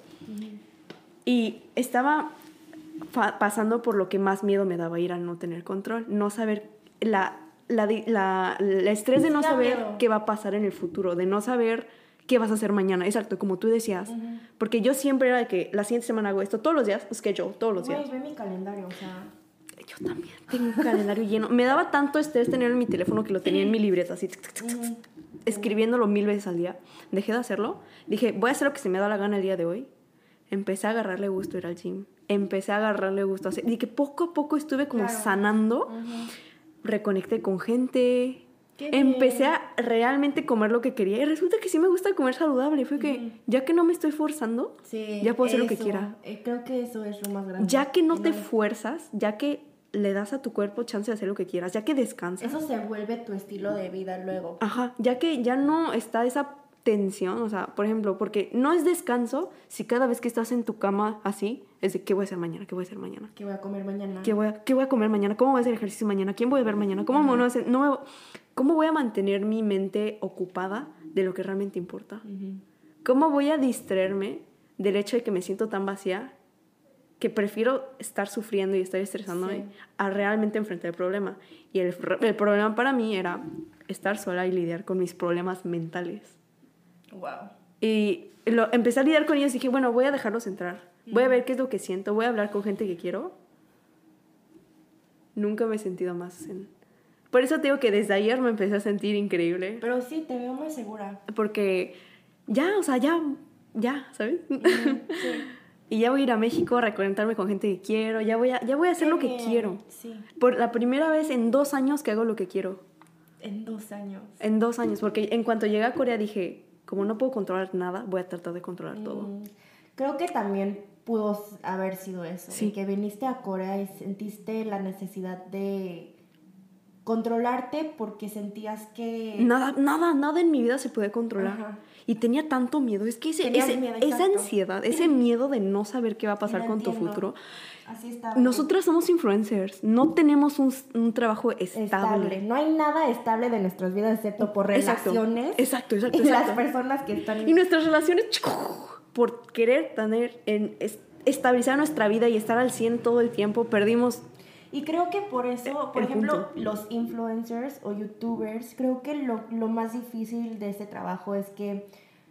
Y estaba fa- pasando por lo que más miedo me daba, ir a no tener control, no saber, la, la, di- la- el estrés de Sí no da saber miedo. qué va a pasar en el futuro, de no saber qué vas a hacer mañana, exacto, como tú decías. Porque yo siempre era de que la siguiente semana hago esto, todos los días, schedule, todos los días. Güey, ve mi calendario, o sea... Yo también tengo un calendario lleno. Me daba tanto estrés tener en mi teléfono que lo tenía en mi libreta, así, tic, tic, tic, tic, Ujú. escribiéndolo mil veces al día. Dejé de hacerlo. Dije, voy a hacer lo que se me da la gana el día de hoy. Empecé a agarrarle gusto a ir al gym. Empecé a agarrarle gusto a hacer... Y que poco a poco estuve como Claro. sanando. Ujú. Reconecté con gente. Qué Empecé bien. a realmente comer lo que quería. Y resulta que sí me gusta comer saludable. Fue que, ya que no me estoy forzando, Sí, ya puedo hacer lo que eso, quiera. eh, creo que eso es lo más grande. Ya que no Y te le- fuerzas, ya que le das a tu cuerpo chance de hacer lo que quieras, ya que descansas. Eso se vuelve tu estilo de vida luego. Ajá, ya que ya no está esa tensión, o sea, por ejemplo, porque no es descanso si cada vez que estás en tu cama así, es de qué voy a hacer mañana, qué voy a hacer mañana, ¿Qué voy a comer mañana? qué voy a, qué voy a comer mañana, cómo voy a hacer ejercicio mañana, quién voy a ver mañana, cómo, me voy a hacer- no me- cómo voy a mantener mi mente ocupada de lo que realmente importa, Ujú. cómo voy a distraerme del hecho de que me siento tan vacía que prefiero estar sufriendo y estar estresándome Sí. a realmente enfrentar el problema. Y el, el problema para mí era estar sola y lidiar con mis problemas mentales. Wow. Y lo, empecé a lidiar con ellos y dije, bueno, voy a dejarlos entrar. Voy a ver qué es lo que siento. Voy a hablar con gente que quiero. Nunca me he sentido más zen. Por eso te digo que desde ayer me empecé a sentir increíble. Pero sí, te veo más segura. Porque ya, o sea, ya, ya, ¿sabes? Ujú, sí. Y ya voy a ir a México a reconectarme con gente que quiero. Ya voy a, ya voy a hacer Qué lo que bien, quiero. Sí, Por la primera vez en dos años que hago lo que quiero. en dos años. En dos años. Porque en cuanto llegué a Corea dije, como no puedo controlar nada, voy a tratar de controlar todo. Mm, creo que también pudo haber sido eso. Sí. de que viniste a Corea y sentiste la necesidad de controlarte porque sentías que... Nada, nada, nada en mi vida se puede controlar. Ajá. Y tenía tanto miedo. Es que ese, Tenías ese- miedo, esa exacto. ansiedad, ese miedo de no saber qué va a pasar Sí, con tu entiendo. futuro. Así estaba. Nosotras somos influencers. No tenemos un, un trabajo estable. Estable. No hay nada estable de nuestras vidas excepto por Exacto. relaciones. Exacto, exacto, Y exacto. las personas que están... Y nuestras relaciones, por querer tener, en, es- estabilizar nuestra vida y estar al cien todo el tiempo, perdimos. Y creo que por eso, por El ejemplo, punto. los influencers o youtubers, creo que lo, lo más difícil de este trabajo es que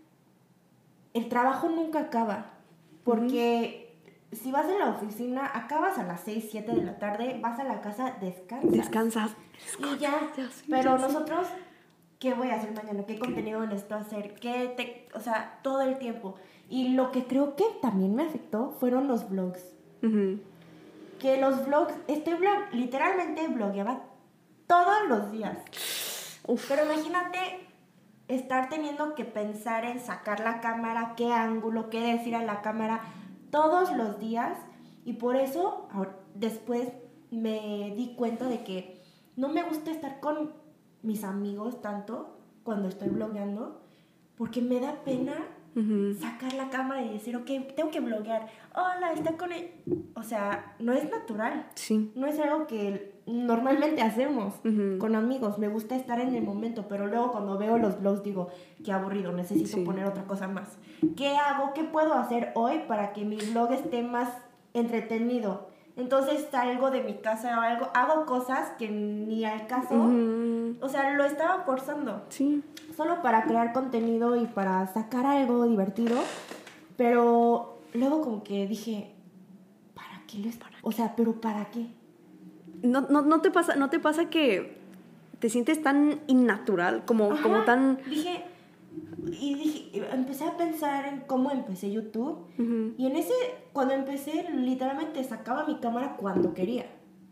el trabajo nunca acaba. Porque si vas a la oficina, acabas a las seis, siete de la tarde, vas a la casa, descansas. Descansas. Y ya. Ya, sí, Pero ya, sí. nosotros, ¿qué voy a hacer mañana? ¿Qué contenido necesito hacer? ¿Qué te...? O sea, todo el tiempo. Y lo que creo que también me afectó fueron los vlogs. Ujú. Que los vlogs, este blog, literalmente blogueaba todos los días. Uf. Pero imagínate estar teniendo que pensar en sacar la cámara, qué ángulo, qué decir a la cámara, todos los días. Y por eso ahor- después me di cuenta de que no me gusta estar con mis amigos tanto cuando estoy blogueando, porque me da pena Ujú. sacar la cámara y decir, ok, tengo que bloguear. Hola, está con él. O sea, no es natural. Sí. No es algo que normalmente hacemos Ujú. con amigos. Me gusta estar en el momento, pero luego cuando veo los vlogs digo, qué aburrido, necesito Sí. poner otra cosa más. ¿Qué hago? ¿Qué puedo hacer hoy para que mi vlog esté más entretenido? Entonces salgo de mi casa o algo, hago cosas que ni al caso. Ujú. O sea, lo estaba forzando Sí. solo para crear contenido y para sacar algo divertido, pero luego como que dije, ¿para qué lo es? O sea, ¿pero para qué? ¿No, no, no, te pasa, ¿No te pasa que te sientes tan innatural? Como, Ajá, como tan... Dije, y dije, empecé a pensar en cómo empecé YouTube, Ujú. y en ese, cuando empecé, literalmente sacaba mi cámara cuando quería.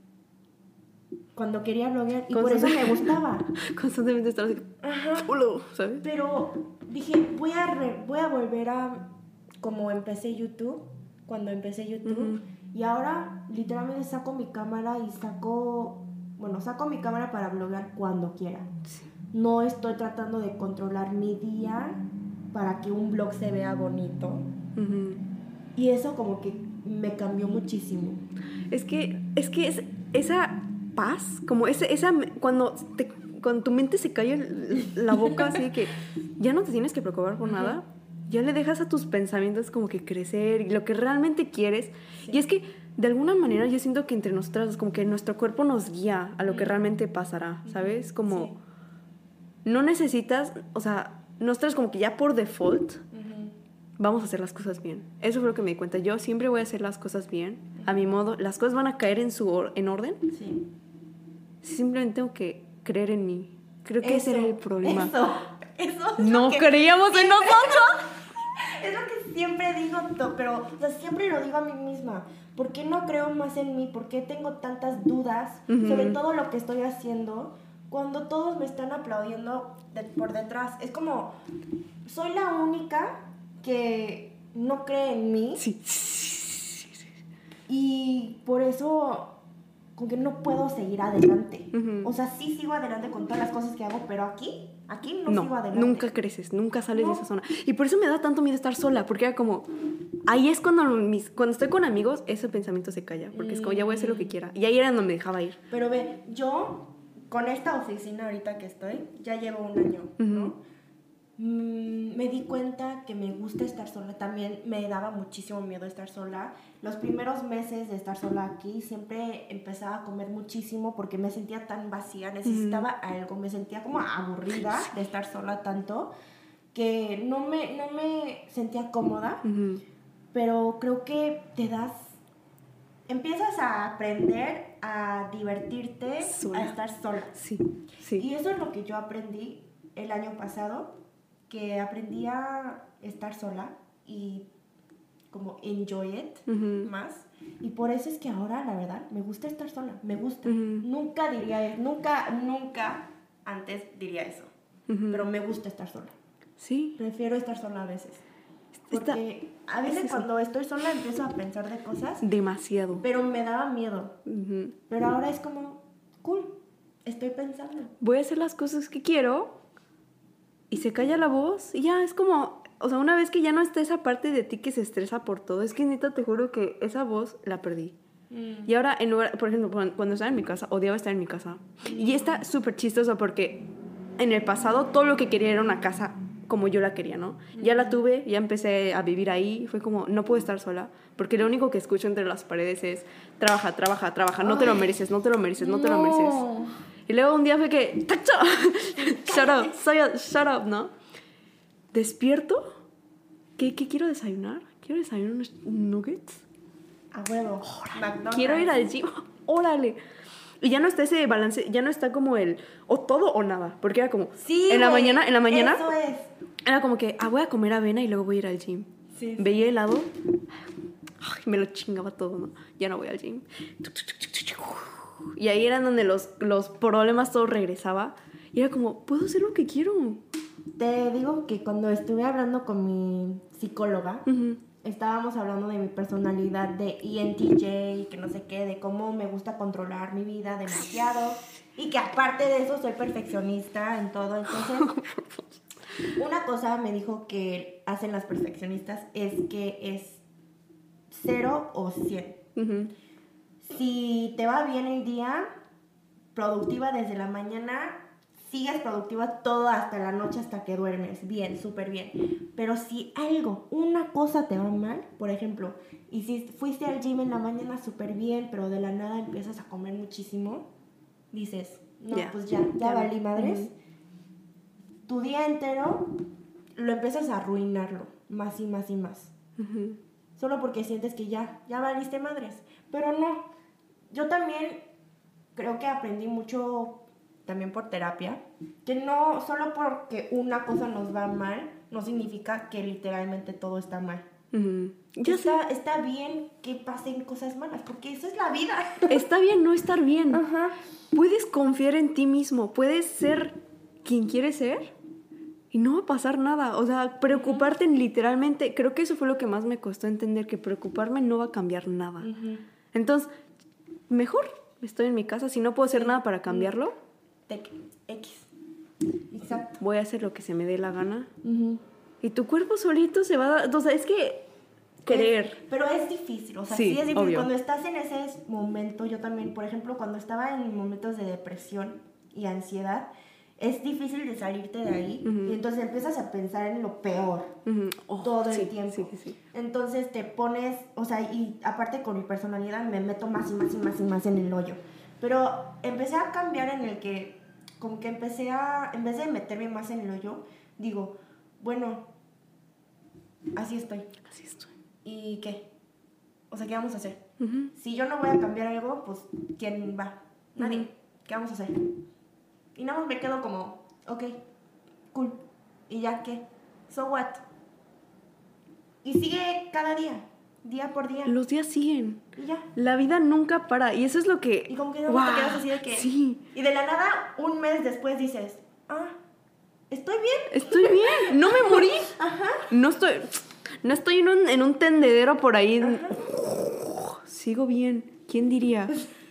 Cuando quería bloguear, y por eso me gustaba. Constantemente estar así... Ajá. "Hola", ¿sabes? Pero dije, voy a, re- voy a volver a como empecé YouTube, cuando empecé YouTube. Ujú. Y ahora literalmente saco mi cámara y saco, bueno, saco mi cámara para bloguear cuando quiera. Sí. No estoy tratando de controlar mi día para que un blog se vea bonito. Ujú. Y eso como que me cambió muchísimo. Es que, es que es, esa paz, como ese, esa, cuando, te, cuando tu mente se calla el- la boca así que ya no te tienes que preocupar por nada, ya le dejas a tus pensamientos como que crecer y lo que realmente quieres. Sí. Y es que de alguna manera yo siento que entre nosotras como que nuestro cuerpo nos guía a lo que Ujú. realmente pasará, ¿sabes? Como Sí. no necesitas, o sea, nosotras como que ya por default Ujú. vamos a hacer las cosas bien. Eso fue lo que me di cuenta. Yo siempre voy a hacer las cosas bien, a mi modo. Las cosas van a caer en su or- en orden. Sí. Simplemente tengo que creer en mí. Creo que ese Eso, era el problema. Eso, eso es No lo que creíamos en siempre- nosotros. Es lo que siempre digo, to- pero o sea, siempre lo digo a mí misma. ¿Por qué no creo más en mí? ¿Por qué tengo tantas dudas Ujú. sobre todo lo que estoy haciendo cuando todos me están aplaudiendo de- por detrás? Es como, soy la única que no cree en mí Sí. y por eso como que no puedo seguir adelante. Ujú. O sea, sí sigo adelante con todas las cosas que hago, pero aquí, aquí no, No, sigo adelante. nunca creces, nunca sales No. de esa zona. Y por eso me da tanto miedo estar sola, porque era como, ahí es cuando, mis, cuando estoy con amigos, ese pensamiento se calla, porque es como, ya voy a hacer lo que quiera. Y ahí era donde me dejaba ir. Pero ve, yo con esta oficina ahorita que estoy, ya llevo un año, ¿no? Ujú. Mm, me di cuenta que me gusta estar sola. También me daba muchísimo miedo estar sola. Los primeros meses de estar sola aquí siempre empezaba a comer muchísimo porque me sentía tan vacía, necesitaba algo, me sentía como aburrida de estar sola tanto que no me, no me sentía cómoda. Ujú. Pero creo que te das, empiezas a aprender a divertirte, Sola. a estar sola. Sí, sí. Y eso es lo que yo aprendí el año pasado, que aprendí a estar sola y como enjoy it Ujú. más. Y por eso es que ahora, la verdad, me gusta estar sola, me gusta. Ujú. Nunca diría, nunca, nunca antes diría eso, Ujú. pero me gusta estar sola. Sí. Prefiero estar sola a veces. Está- Porque a es veces eso. cuando estoy sola empiezo a pensar de cosas, Demasiado. pero me daba miedo. Ujú. Pero ahora es como, cool. Estoy pensando. Voy a hacer las cosas que quiero y se calla la voz y ya es como, o sea, una vez que ya no está esa parte de ti que se estresa por todo, es que neta te juro que esa voz la perdí. Mm. Y ahora, en lugar, por ejemplo, cuando estaba en mi casa, odiaba estar en mi casa. Mm. Y está súper chistoso porque en el pasado todo lo que quería era una casa como yo la quería, ¿no? Mm. Ya la tuve, ya empecé a vivir ahí, fue como, no puedo estar sola, porque lo único que escucho entre las paredes es, trabaja, trabaja, trabaja, no Ay. te lo mereces, no te lo mereces, no, no. te lo mereces. Y luego un día fue que, ¡tacho! Shut up, shut up, ¿no? Despierto, ¿qué, qué quiero desayunar? Quiero desayunar unos nuggets. A huevo. Quiero ir al gym, órale. Y ya no está ese balance, ya no está como el o todo o nada, porque era como sí, en la wey, mañana, en la mañana eso es. Era como que, ah, voy a comer avena y luego voy a ir al gym. Sí, sí. Veía helado, ay, me lo chingaba todo, ¿no? Ya no voy al gym. Y ahí eran donde los, los problemas todo regresaba. Y era como, puedo hacer lo que quiero. Te digo que cuando estuve hablando con mi psicóloga, uh-huh. estábamos hablando de mi personalidad de E N T J, que no sé qué, de cómo me gusta controlar mi vida demasiado. Y que aparte de eso soy perfeccionista en todo. Entonces, una cosa me dijo que hacen las perfeccionistas es que es cero o cien. Uh-huh. Si te va bien el día, productiva desde la mañana, sigues productiva todo hasta la noche, hasta que duermes. Bien, súper bien. Pero si algo, una cosa te va mal, por ejemplo, y si fuiste al gym en la mañana súper bien, pero de la nada empiezas a comer muchísimo, dices, no, yeah. pues ya, ya yeah. valí madres. Uh-huh. Tu día entero lo empiezas a arruinarlo, más y más y más. Uh-huh. Solo porque sientes que ya, ya valiste madres. Pero no, yo también creo que aprendí mucho, también por terapia, que no, solo porque una cosa nos va mal, no significa que literalmente todo está mal. Uh-huh. Ya está, está bien que pasen cosas malas, porque eso es la vida. Está bien no estar bien. Uh-huh. Puedes confiar en ti mismo, puedes ser quien quieres ser y no va a pasar nada. O sea, preocuparte uh-huh. literalmente, creo que eso fue lo que más me costó entender, que preocuparme no va a cambiar nada. Uh-huh. Entonces, mejor estoy en mi casa, si no puedo hacer nada para cambiarlo. X. Exacto. Voy a hacer lo que se me dé la gana. Uh-huh. Y tu cuerpo solito se va a dar, o sea, es que querer. Es, pero es difícil, o sea, sí, sí es difícil. Obvio. Cuando estás en ese momento, yo también, por ejemplo, cuando estaba en momentos de depresión y ansiedad, es difícil de salirte de ahí. Uh-huh. Y entonces empiezas a pensar en lo peor uh-huh. oh, todo el sí, tiempo. Sí, sí, sí. Entonces te pones, o sea, y aparte con mi personalidad me meto más y más y más y más en el hoyo. Pero empecé a cambiar en el que, como que empecé a, en vez de meterme más en el hoyo, digo, bueno, así estoy. Así estoy. ¿Y qué? O sea, ¿qué vamos a hacer? Uh-huh. Si yo no voy a cambiar algo, pues, ¿quién va? Nadie. Uh-huh. ¿Qué vamos a hacer? Y nada más me quedo como, ok, cool. ¿Y ya qué? So what? Y sigue cada día, día por día. Los días siguen. Y ya. La vida nunca para. Y eso es lo que... Y como que no wow. te quedas así de que... Sí. Y de la nada, un mes después dices, ah, ¿estoy bien? Estoy bien. No me morí. Ajá. No estoy... No estoy en un, en un tendedero por ahí. Oh, sigo bien. ¿Quién diría?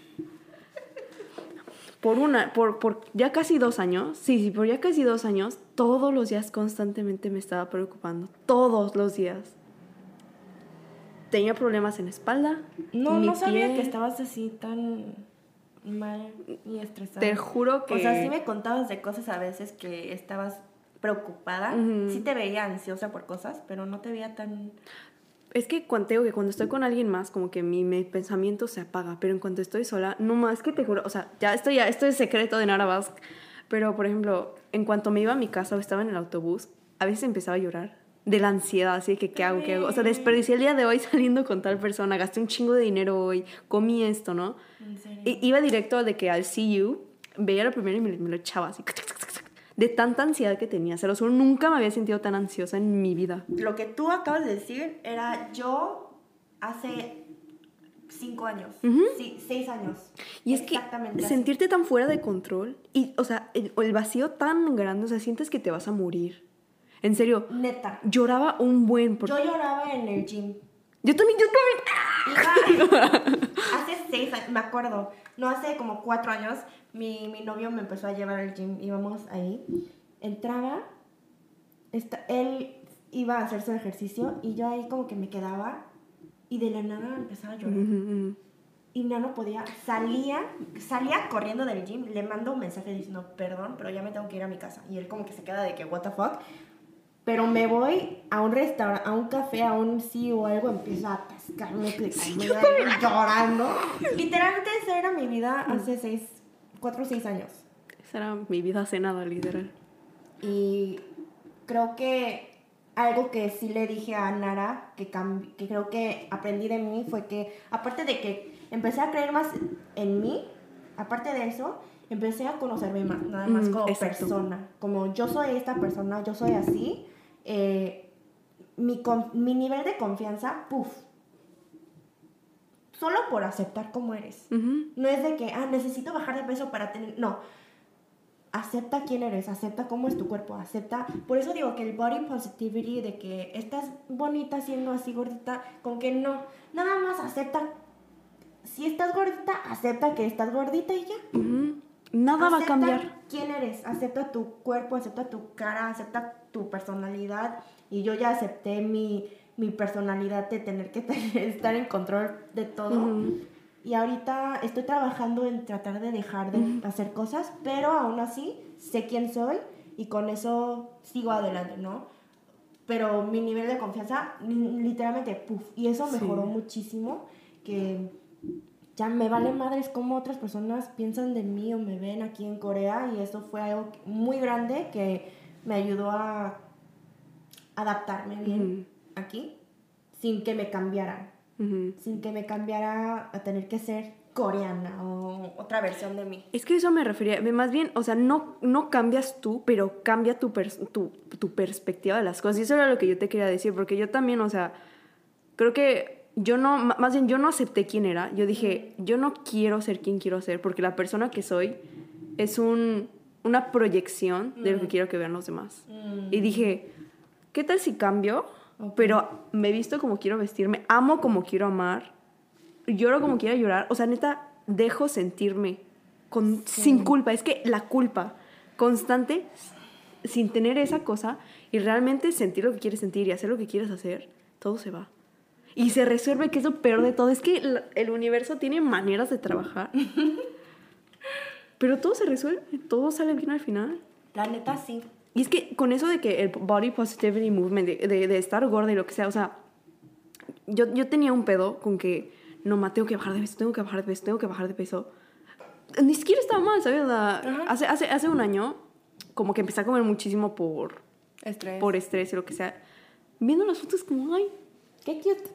Por una, por, por ya casi dos años, sí, sí, por ya casi dos años, todos los días constantemente me estaba preocupando. Todos los días. Tenía problemas en la espalda. No, no sabía pie. que estabas así tan mal y estresada. Te juro que... O sea, sí me contabas de cosas a veces que estabas preocupada. Uh-huh. Sí te veía ansiosa por cosas, pero no te veía tan... Es que cuando, que cuando estoy con alguien más, como que mi, mi pensamiento se apaga, pero en cuanto estoy sola, no más, que te juro, o sea, ya esto, ya, esto es secreto de Nara Basque, pero por ejemplo, en cuanto me iba a mi casa o estaba en el autobús, a veces empezaba a llorar de la ansiedad, así que ¿qué hago? ¿Qué hago? O sea, desperdicié el día de hoy saliendo con tal persona, gasté un chingo de dinero hoy, comí esto, ¿no? ¿En serio? I, iba directo de que al see you, veía lo primero y me, me lo echaba así, de tanta ansiedad que tenía. Se lo juro, nunca me había sentido tan ansiosa en mi vida. Lo que tú acabas de decir era yo hace cinco años, uh-huh. sí, seis años. Y es que sentirte tan fuera de control y, o sea, el, el vacío tan grande, o sea, sientes que te vas a morir. En serio. Neta. Lloraba un buen. Por... Yo lloraba en el gym. Yo también, yo también. Iba, hace seis años, me acuerdo, no hace como cuatro años, mi, mi novio me empezó a llevar al gym, íbamos ahí, entraba, esta, él iba a hacer su ejercicio y yo ahí como que me quedaba y de la nada empezaba a llorar. Uh-huh. Y ya no podía, salía, salía corriendo del gym, le mando un mensaje diciendo, perdón, pero ya me tengo que ir a mi casa. Y él como que se queda de que, what the fuck. Pero me voy a un restaurante, a un café, a un sí o algo, empiezo a atascarme, sí, llorando. Literalmente esa era mi vida hace seis, cuatro o seis años. Esa era mi vida hace nada, literal. Y creo que algo que sí le dije a Nara, que, cambi- que creo que aprendí de mí, fue que, aparte de que empecé a creer más en mí, aparte de eso, empecé a conocerme más, nada más Mm, como exacto. persona. Como yo soy esta persona, yo soy así, eh, mi, con- mi nivel de confianza, puff. Solo por aceptar cómo eres. Uh-huh. No es de que, ah, necesito bajar de peso para tener... No. Acepta quién eres, acepta cómo es tu cuerpo, acepta... Por eso digo que el body positivity, de que estás bonita siendo así gordita, con que no. Nada más acepta... Si estás gordita, acepta que estás gordita y ya. Uh-huh. Nada va a Acepta cambiar. quién eres, acepta tu cuerpo, acepta tu cara, acepta tu personalidad. Y yo ya acepté mi, mi personalidad de tener que tener- estar en control de todo. Uh-huh. Y ahorita estoy trabajando en tratar de dejar de Uh-huh. hacer cosas, pero aún así sé quién soy y con eso sigo adelante, ¿no? Pero mi nivel de confianza, li- literalmente, puff. Y eso Sí. mejoró muchísimo, que ya me vale madres cómo otras personas piensan de mí o me ven aquí en Corea, y eso fue algo que- muy grande que me ayudó a adaptarme bien aquí sin que me cambiaran, Uh-huh. sin que me cambiara a tener que ser coreana o otra versión de mí. Es que eso me refería, más bien, o sea, no, no cambias tú, pero cambia tu, pers- tu, tu perspectiva de las cosas. Y eso era lo que yo te quería decir, porque yo también, o sea, creo que yo no, m- más bien yo no acepté quién era. Yo dije, yo no quiero ser quien quiero ser, porque la persona que soy es un, una proyección de lo que quiero que vean los demás. Y dije, ¿qué tal si cambio? Ok. Pero me visto como quiero vestirme, amo como quiero amar, lloro como quiera llorar. O sea, neta, dejo sentirme con, sin culpa. Es que la culpa constante, sin tener esa cosa y realmente sentir lo que quieres sentir y hacer lo que quieres hacer, todo se va. Y se resuelve, que es lo peor de todo. Es que el, el universo tiene maneras de trabajar. Pero todo se resuelve, todo sale bien al final. La neta sí. Y es que con eso de que el body positivity movement, de, de, de estar gorda y lo que sea, o sea, yo, yo tenía un pedo con que, no, ma, tengo que bajar de peso, tengo que bajar de peso, tengo que bajar de peso. Ni siquiera estaba mal, ¿sabes? O sea, hace, hace, hace un año, como que empecé a comer muchísimo por Estrés. por estrés y lo que sea. Viendo las fotos como, ay, Qué cute.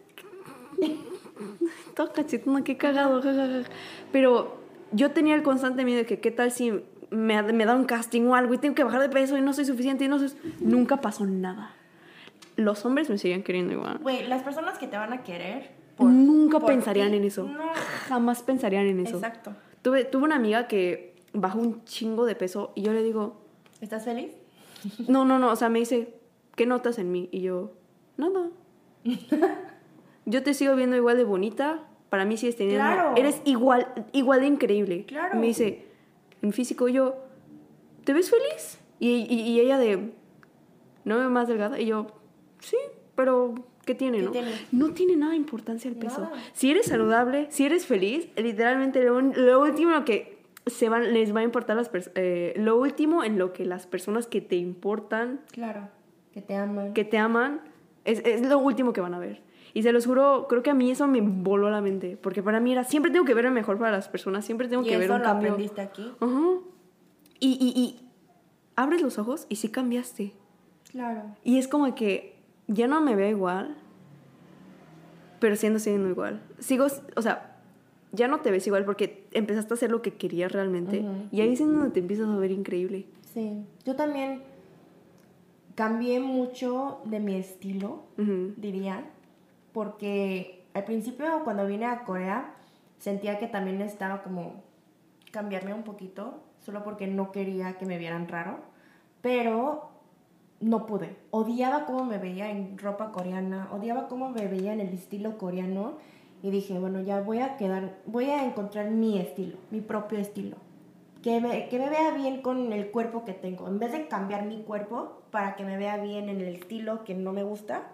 toda cachetona, qué cagado, jajaja. Pero yo tenía el constante miedo de que qué tal si me, me da un casting o algo y tengo que bajar de peso y no soy suficiente y no soy... Nunca pasó nada. Los hombres me siguen queriendo igual. Güey, las personas que te van a querer... Nunca por pensarían ti, en eso. No. Jamás pensarían en eso. Exacto. Tuve, tuve una amiga que bajó un chingo de peso y yo le digo, ¿Estás feliz? no, no, no, o sea, me dice, ¿qué notas en mí? Y yo, nada. Yo te sigo viendo igual de bonita, para mí sigues teniendo... Claro. Eres igual, igual de increíble. Claro. Me dice, en físico, yo, ¿te ves feliz? Y, y, y ella de, ¿no me veo más delgada? Y yo, sí, pero ¿qué tiene, ¿Qué no? tiene? No tiene nada de importancia el peso. Nada. Si eres saludable, si eres feliz, literalmente lo, un- lo último que se van, les va a importar las personas, eh, lo último en lo que las personas que te importan, Claro. Que te aman. que te aman, es, es lo último que van a ver. Y se los juro, creo que a mí eso me voló la mente. Porque para mí era, siempre tengo que verme mejor para las personas, siempre tengo y que ver eso un lo cambio. aprendiste aquí. Ajá. Y, y, y abres los ojos y sí cambiaste. Claro. Y es como que ya no me veo igual, pero siendo siendo igual. Sigo, o sea, ya no te ves igual porque empezaste a hacer lo que querías realmente. Ujú. Y ahí es en donde te empiezas a ver increíble. Sí. Yo también cambié mucho de mi estilo, Ujú. diría. Porque al principio, cuando vine a Corea, sentía que también necesitaba como cambiarme un poquito, solo porque no quería que me vieran raro. Pero no pude. Odiaba cómo me veía en ropa coreana, odiaba cómo me veía en el estilo coreano. Y dije, bueno, ya voy a quedar, voy a encontrar mi estilo, mi propio estilo. que me, que me vea bien con el cuerpo que tengo. En vez de cambiar mi cuerpo para que me vea bien en el estilo que no me gusta,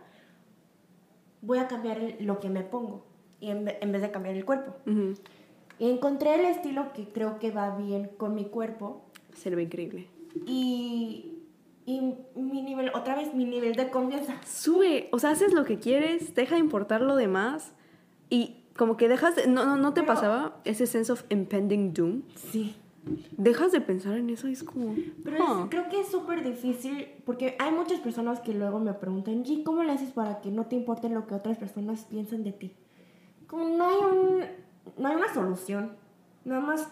voy a cambiar el, lo que me pongo y en, en vez de cambiar el cuerpo. Uh-huh. Y encontré el estilo que creo que va bien con mi cuerpo. Se le ve increíble. Y, y mi nivel, otra vez, mi nivel de confianza. Sube, o sea, haces lo que quieres, deja de importar lo demás y como que dejas, de, no, no, ¿no te Pero, pasaba ese sense of impending doom? Sí. Dejas de pensar en eso y es como... Pero huh. es, creo que es súper difícil porque hay muchas personas que luego me preguntan, G, ¿cómo le haces para que no te importe lo que otras personas piensan de ti? Como no hay un, no hay una solución. Nada más,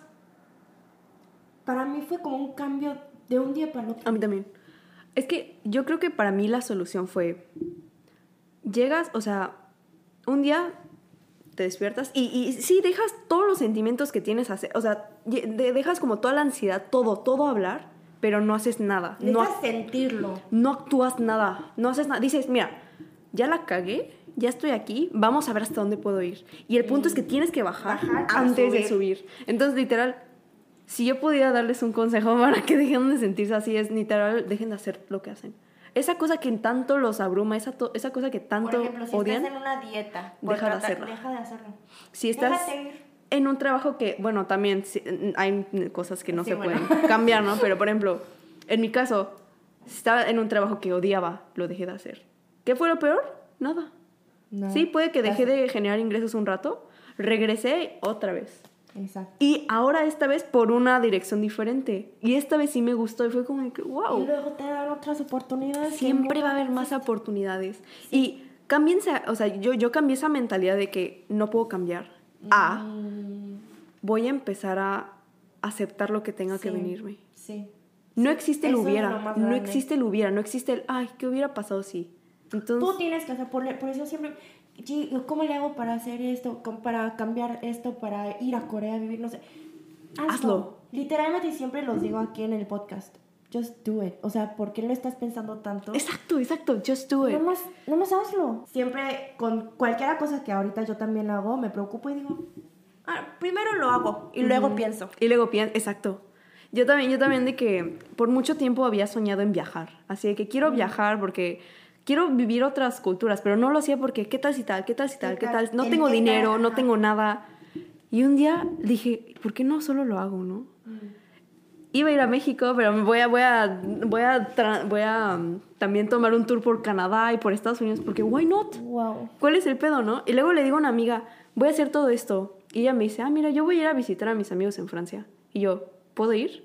para mí fue como un cambio de un día para el otro. A mí también. Es que yo creo que para mí la solución fue... Llegas, o sea, un día te despiertas y, y sí, dejas todos los sentimientos que tienes, hacer, o sea, de, dejas como toda la ansiedad, todo, todo hablar, pero no haces nada. Dejas No, sentirlo. no actúas nada, no haces nada. Dices, mira, ya la cagué, ya estoy aquí, vamos a ver hasta dónde puedo ir. Y el punto es que tienes que bajar, Bajar a antes subir. de subir. Entonces, literal, si yo pudiera darles un consejo para que dejen de sentirse así, es literal, dejen de hacer lo que hacen. Esa cosa que tanto los abruma, esa, to- esa cosa que tanto Por ejemplo, si odian, estás en una dieta, por deja de tratar- hacerla. Deja de hacerlo. si estás Déjate ir. en un trabajo que, bueno, también sí, hay cosas que no Sí, se bueno. pueden cambiar, ¿no? Pero, por ejemplo, en mi caso, si estaba en un trabajo que odiaba, lo dejé de hacer. ¿Qué fue lo peor? Nada. No. Sí, puede que dejé Gracias. de generar ingresos un rato, regresé otra vez. Exacto. Y ahora esta vez por una dirección diferente. Y esta vez sí me gustó y fue como que, wow. Y luego te dan otras oportunidades. que Siempre no va a haber más conoces. oportunidades. Y cámbiense, o sea, yo, yo cambié esa mentalidad de que no puedo cambiar a Mm, voy a empezar a aceptar lo que tenga que sí, venirme. Sí. No existe el Eso es hubiera, lo más no grande. existe el hubiera, no existe el, ay, ¿qué hubiera pasado si? Entonces, Tú tienes que hacer, por, por eso siempre, "Gee, ¿cómo le hago para hacer esto? ¿Cómo para cambiar esto? Para ir a Corea a vivir, no sé. Hazlo. Hazlo. Literalmente siempre los digo aquí en el podcast. Just do it. O sea, ¿por qué lo estás pensando tanto? exacto, exacto, just do it. Nomás, nomás hazlo. Siempre con cualquier cosa que ahorita yo también hago, me preocupo y digo, ah, primero lo hago y luego Ujú. pienso. Y luego pienso, exacto. Yo también, yo también de que por mucho tiempo había soñado en viajar. Así de que quiero viajar porque quiero vivir otras culturas, pero no lo hacía porque qué tal si tal, qué tal si tal, qué tal. No El tengo qué tal, dinero, no ajá. tengo nada. Y un día dije, ¿por qué no solo lo hago, no? Iba a ir a México, pero me voy a, voy a, voy a, tra- voy a um, también tomar un tour por Canadá y por Estados Unidos porque why not? Wow. ¿Cuál es el pedo, no? Y luego le digo a una amiga, voy a hacer todo esto. Y ella me dice, ah, mira, yo voy a ir a visitar a mis amigos en Francia. Y yo, ¿puedo ir?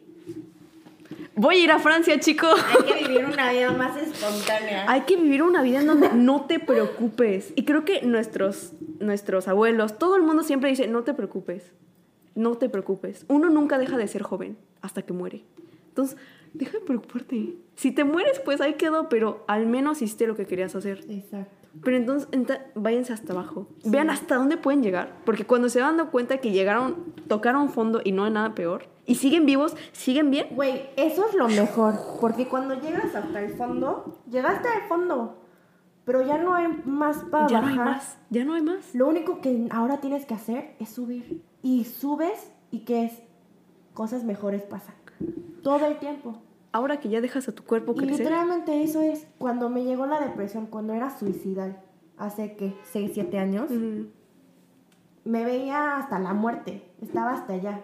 Voy a ir a Francia, chico. Hay que vivir una vida más espontánea. Hay que vivir una vida en donde no te preocupes. Y creo que nuestros, nuestros abuelos, todo el mundo siempre dice, no te preocupes. No te preocupes. Uno nunca deja de ser joven hasta que muere. Entonces, deja de preocuparte. Si te mueres, pues ahí quedó, pero al menos hiciste lo que querías hacer. Exacto. Pero entonces, enta- váyanse hasta abajo. Vean hasta dónde pueden llegar. Porque cuando se van dando cuenta que llegaron, tocaron fondo y no hay nada peor, y siguen vivos, siguen bien, Güey, eso es lo mejor. Porque cuando llegas hasta el fondo, llegaste al fondo. Pero ya no hay más para ya no bajar. hay más. Ya no hay más. Lo único que ahora tienes que hacer es subir. Y subes y ¿qué es? Cosas mejores pasan. Todo el tiempo. Ahora que ya dejas a tu cuerpo Y crecer. literalmente eso es cuando me llegó la depresión, cuando era suicidal, hace que seis, siete años, Ujú. me veía hasta la muerte, estaba hasta allá.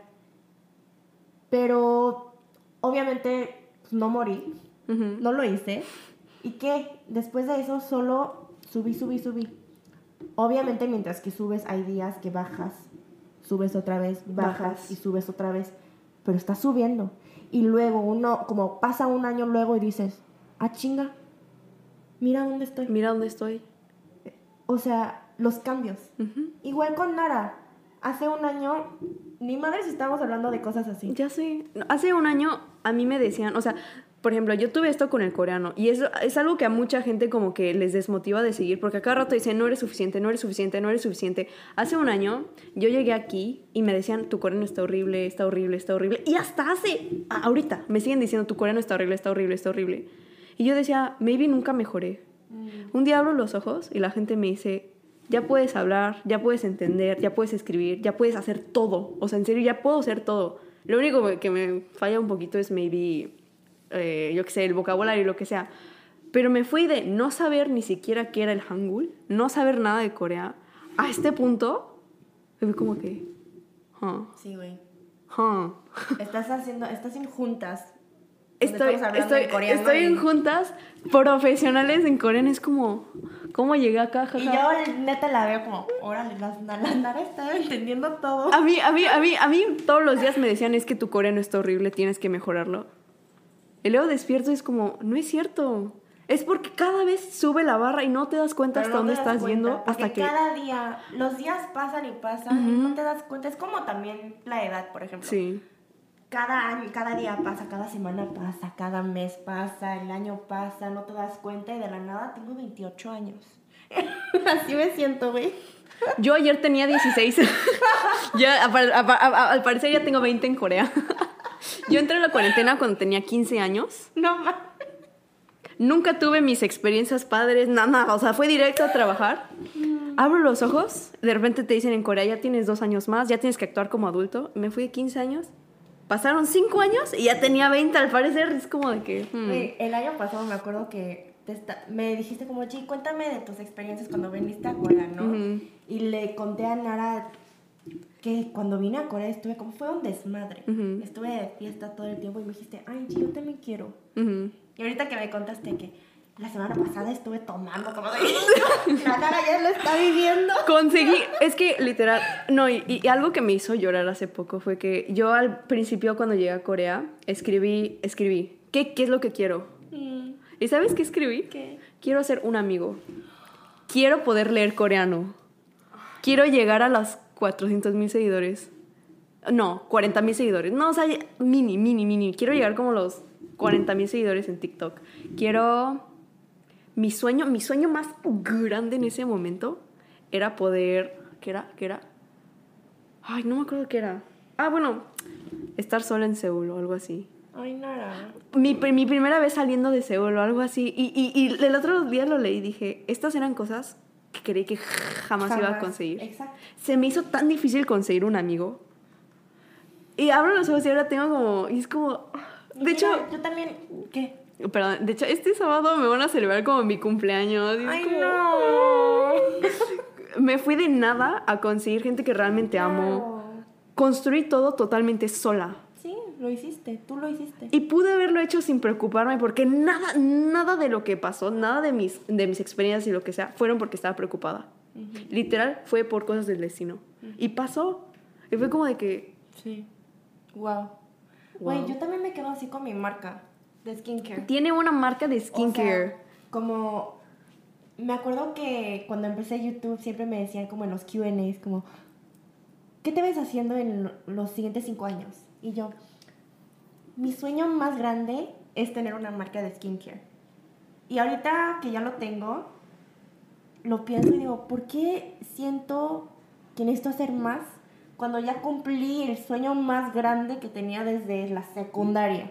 Pero obviamente pues, no morí, Ujú. no lo hice. ¿Y qué? Después de eso solo subí, subí, subí. Obviamente mientras que subes hay días que bajas, subes otra vez, bajas, Bajas. y subes otra vez, pero estás subiendo. Y luego uno, como pasa un año luego y dices, ah chinga, mira dónde estoy. Mira dónde estoy. O sea, los cambios. Ujú. Igual con Nara. Hace un año, ni madre si estábamos hablando de cosas así. Ya sé. Hace un año a mí me decían, o sea, por ejemplo, yo tuve esto con el coreano y eso es algo que a mucha gente como que les desmotiva de seguir porque a cada rato dicen, no eres suficiente, no eres suficiente, no eres suficiente. Hace un año yo llegué aquí y me decían, tu coreano está horrible, está horrible, está horrible. Y hasta hace, a- ahorita, me siguen diciendo, tu coreano está horrible, está horrible, está horrible. Y yo decía, maybe nunca mejoré. Un día abro los ojos y la gente me dice, ya puedes hablar, ya puedes entender, ya puedes escribir, ya puedes hacer todo. O sea, en serio, ya puedo hacer todo. Lo único que me falla un poquito es maybe, eh, yo qué sé, el vocabulario y lo que sea. Pero me fui de no saber ni siquiera qué era el Hangul, no saber nada de Corea, a este punto, me fui como que... Huh, Sí, güey. huh. Estás haciendo, estás en juntas. Estoy, estoy, estoy en juntas profesionales en coreano. Es como, ¿cómo llegué acá? Y yo neta la veo como, órale, la, la Nara está entendiendo todo. A mí, a mí, a mí, a mí todos los días me decían, es que tu coreano está horrible, tienes que mejorarlo. Y luego despierto y es como, no es cierto. Es porque cada vez sube la barra y no te das cuenta Pero hasta no dónde te das estás cuenta, yendo porque hasta que... cada día, los días pasan y pasan y no te das cuenta. Es como también la edad, por ejemplo. Sí. Cada año, cada día pasa, cada semana pasa, cada mes pasa, el año pasa, no te das cuenta y de la nada tengo veintiocho años. Así me siento, güey. Yo ayer tenía dieciséis. Ya, a- a- a- a- al parecer ya tengo veinte en Corea. Yo entré en la cuarentena cuando tenía quince años. No mames. Nunca tuve mis experiencias padres, nada, nada. O sea, fue directo a trabajar. Abro los ojos, de repente te dicen en Corea, ya tienes dos años más, ya tienes que actuar como adulto. Me fui de quince años. Pasaron cinco años y ya tenía veinte al parecer. Es como de que... hmm. Güey, el año pasado me acuerdo que te esta- me dijiste como, Chi, cuéntame de tus experiencias cuando viniste a Corea, ¿no? Ujú. Y le conté a Nara que cuando vine a Corea estuve como, fue un desmadre. Ujú. Estuve de fiesta todo el tiempo y me dijiste, ay, Chi, yo también quiero. Ujú. Y ahorita que me contaste que la semana pasada estuve tomando como de... La Nara ya lo está viviendo. Conseguí, es que literal, no, y, y algo que me hizo llorar hace poco fue que yo al principio cuando llegué a Corea, escribí, escribí, ¿qué, qué es lo que quiero? Mm, ¿Y sabes qué escribí? ¿Qué? Quiero ser un amigo, quiero poder leer coreano, quiero llegar a los cuatrocientos mil seguidores, no, cuarenta mil seguidores, no, o sea, mini, mini, mini, quiero llegar como los cuarenta mil seguidores en TikTok, quiero... Mi sueño, mi sueño más grande en ese momento era poder... ¿Qué era? ¿Qué era? Ay, no me acuerdo qué era. Ah, bueno, estar sola en Seúl o algo así. Ay, Nara. Mi, mi primera vez saliendo de Seúl o algo así. Y, y, y el otro día lo leí y dije, estas eran cosas que creí que jamás, iba a conseguir. Exacto. Se me hizo tan difícil conseguir un amigo. Y abro los ojos y ahora tengo como... Y es como... De Mira, hecho... yo también... ¿Qué? Perdón, de hecho, este sábado me van a celebrar como mi cumpleaños. Y es Ay, como- no. Me fui de nada a conseguir gente que realmente amo. Construí todo totalmente sola. Sí, lo hiciste, tú lo hiciste. Y pude haberlo hecho sin preocuparme porque nada, nada de lo que pasó, nada de mis, de mis experiencias y lo que sea, fueron porque estaba preocupada. Uh-huh. Literal, fue por cosas del destino. Uh-huh. Y pasó. Y fue como de que... Sí. Wow. Güey, yo también me quedo así con mi marca de skincare. Tiene una marca de skincare. O sea, como... Me acuerdo que cuando empecé YouTube siempre me decían como en los Q and A's como... ¿Qué te ves haciendo en los siguientes cinco años? Y yo... Mi sueño más grande es tener una marca de skincare. Y ahorita que ya lo tengo, lo pienso y digo, ¿por qué siento que necesito hacer más cuando ya cumplí el sueño más grande que tenía desde la secundaria?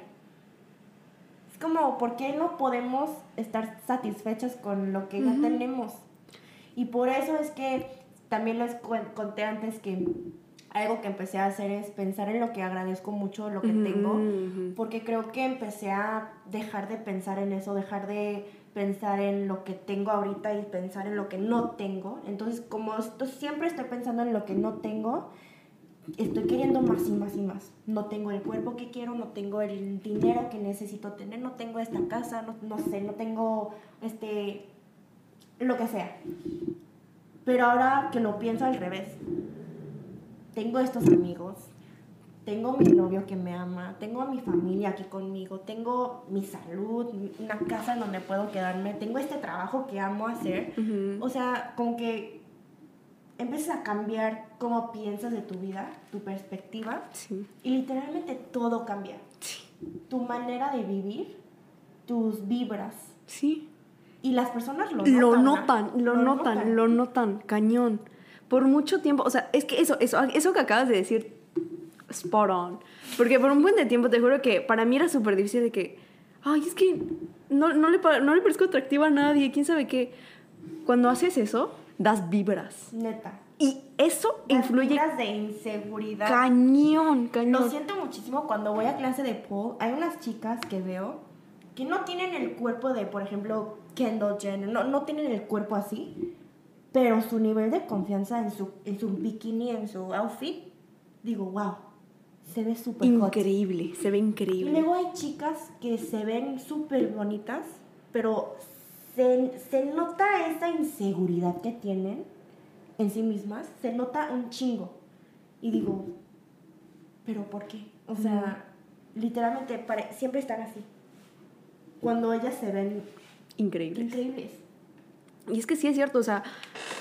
Es como, ¿por qué no podemos estar satisfechos con lo que ya uh-huh. tenemos? Y por eso es que también les conté antes que algo que empecé a hacer es pensar en lo que agradezco mucho, lo que uh-huh, tengo, uh-huh. porque creo que empecé a dejar de pensar en eso, dejar de pensar en lo que tengo ahorita y pensar en lo que no tengo. Entonces, como esto, siempre estoy pensando en lo que no tengo, estoy queriendo más y más y más. No tengo el cuerpo que quiero, no tengo el dinero que necesito tener, no tengo esta casa, no, no sé, no tengo este, lo que sea. Pero ahora que lo pienso al revés, tengo estos amigos, tengo mi novio que me ama, tengo a mi familia aquí conmigo, tengo mi salud, una casa en donde puedo quedarme, tengo este trabajo que amo hacer. Uh-huh. O sea, como que empiezas a cambiar cómo piensas de tu vida, tu perspectiva, sí. y literalmente todo cambia. Sí. Tu manera de vivir, tus vibras. Sí. Y las personas lo, lo notan. notan, ¿no? lo, lo notan, notan, lo notan, cañón. Por mucho tiempo, o sea, es que eso, eso, eso que acabas de decir, spot on. Porque por un buen de tiempo te juro que para mí era súper difícil de que, ay, es que no, no, le, no le parezco atractiva a nadie, quién sabe qué. Cuando haces eso, das vibras. Neta. Y eso Las influye vibras de inseguridad. cañón, cañón. Lo siento muchísimo cuando voy a clase de pole. Hay unas chicas que veo que no tienen el cuerpo de, por ejemplo, Kendall Jenner. No, no tienen el cuerpo así. Pero su nivel de confianza en su, en su bikini, en su outfit, digo, wow, se ve súper hot. Increíble, se ve Y increíble. luego hay chicas que se ven súper bonitas, pero se, se nota esa inseguridad que tienen en sí mismas, se nota un chingo. Y digo, ¿pero por qué? O sea, literalmente pare- siempre están así. Cuando ellas se ven Increíble. increíbles. Y es que sí es cierto, o sea,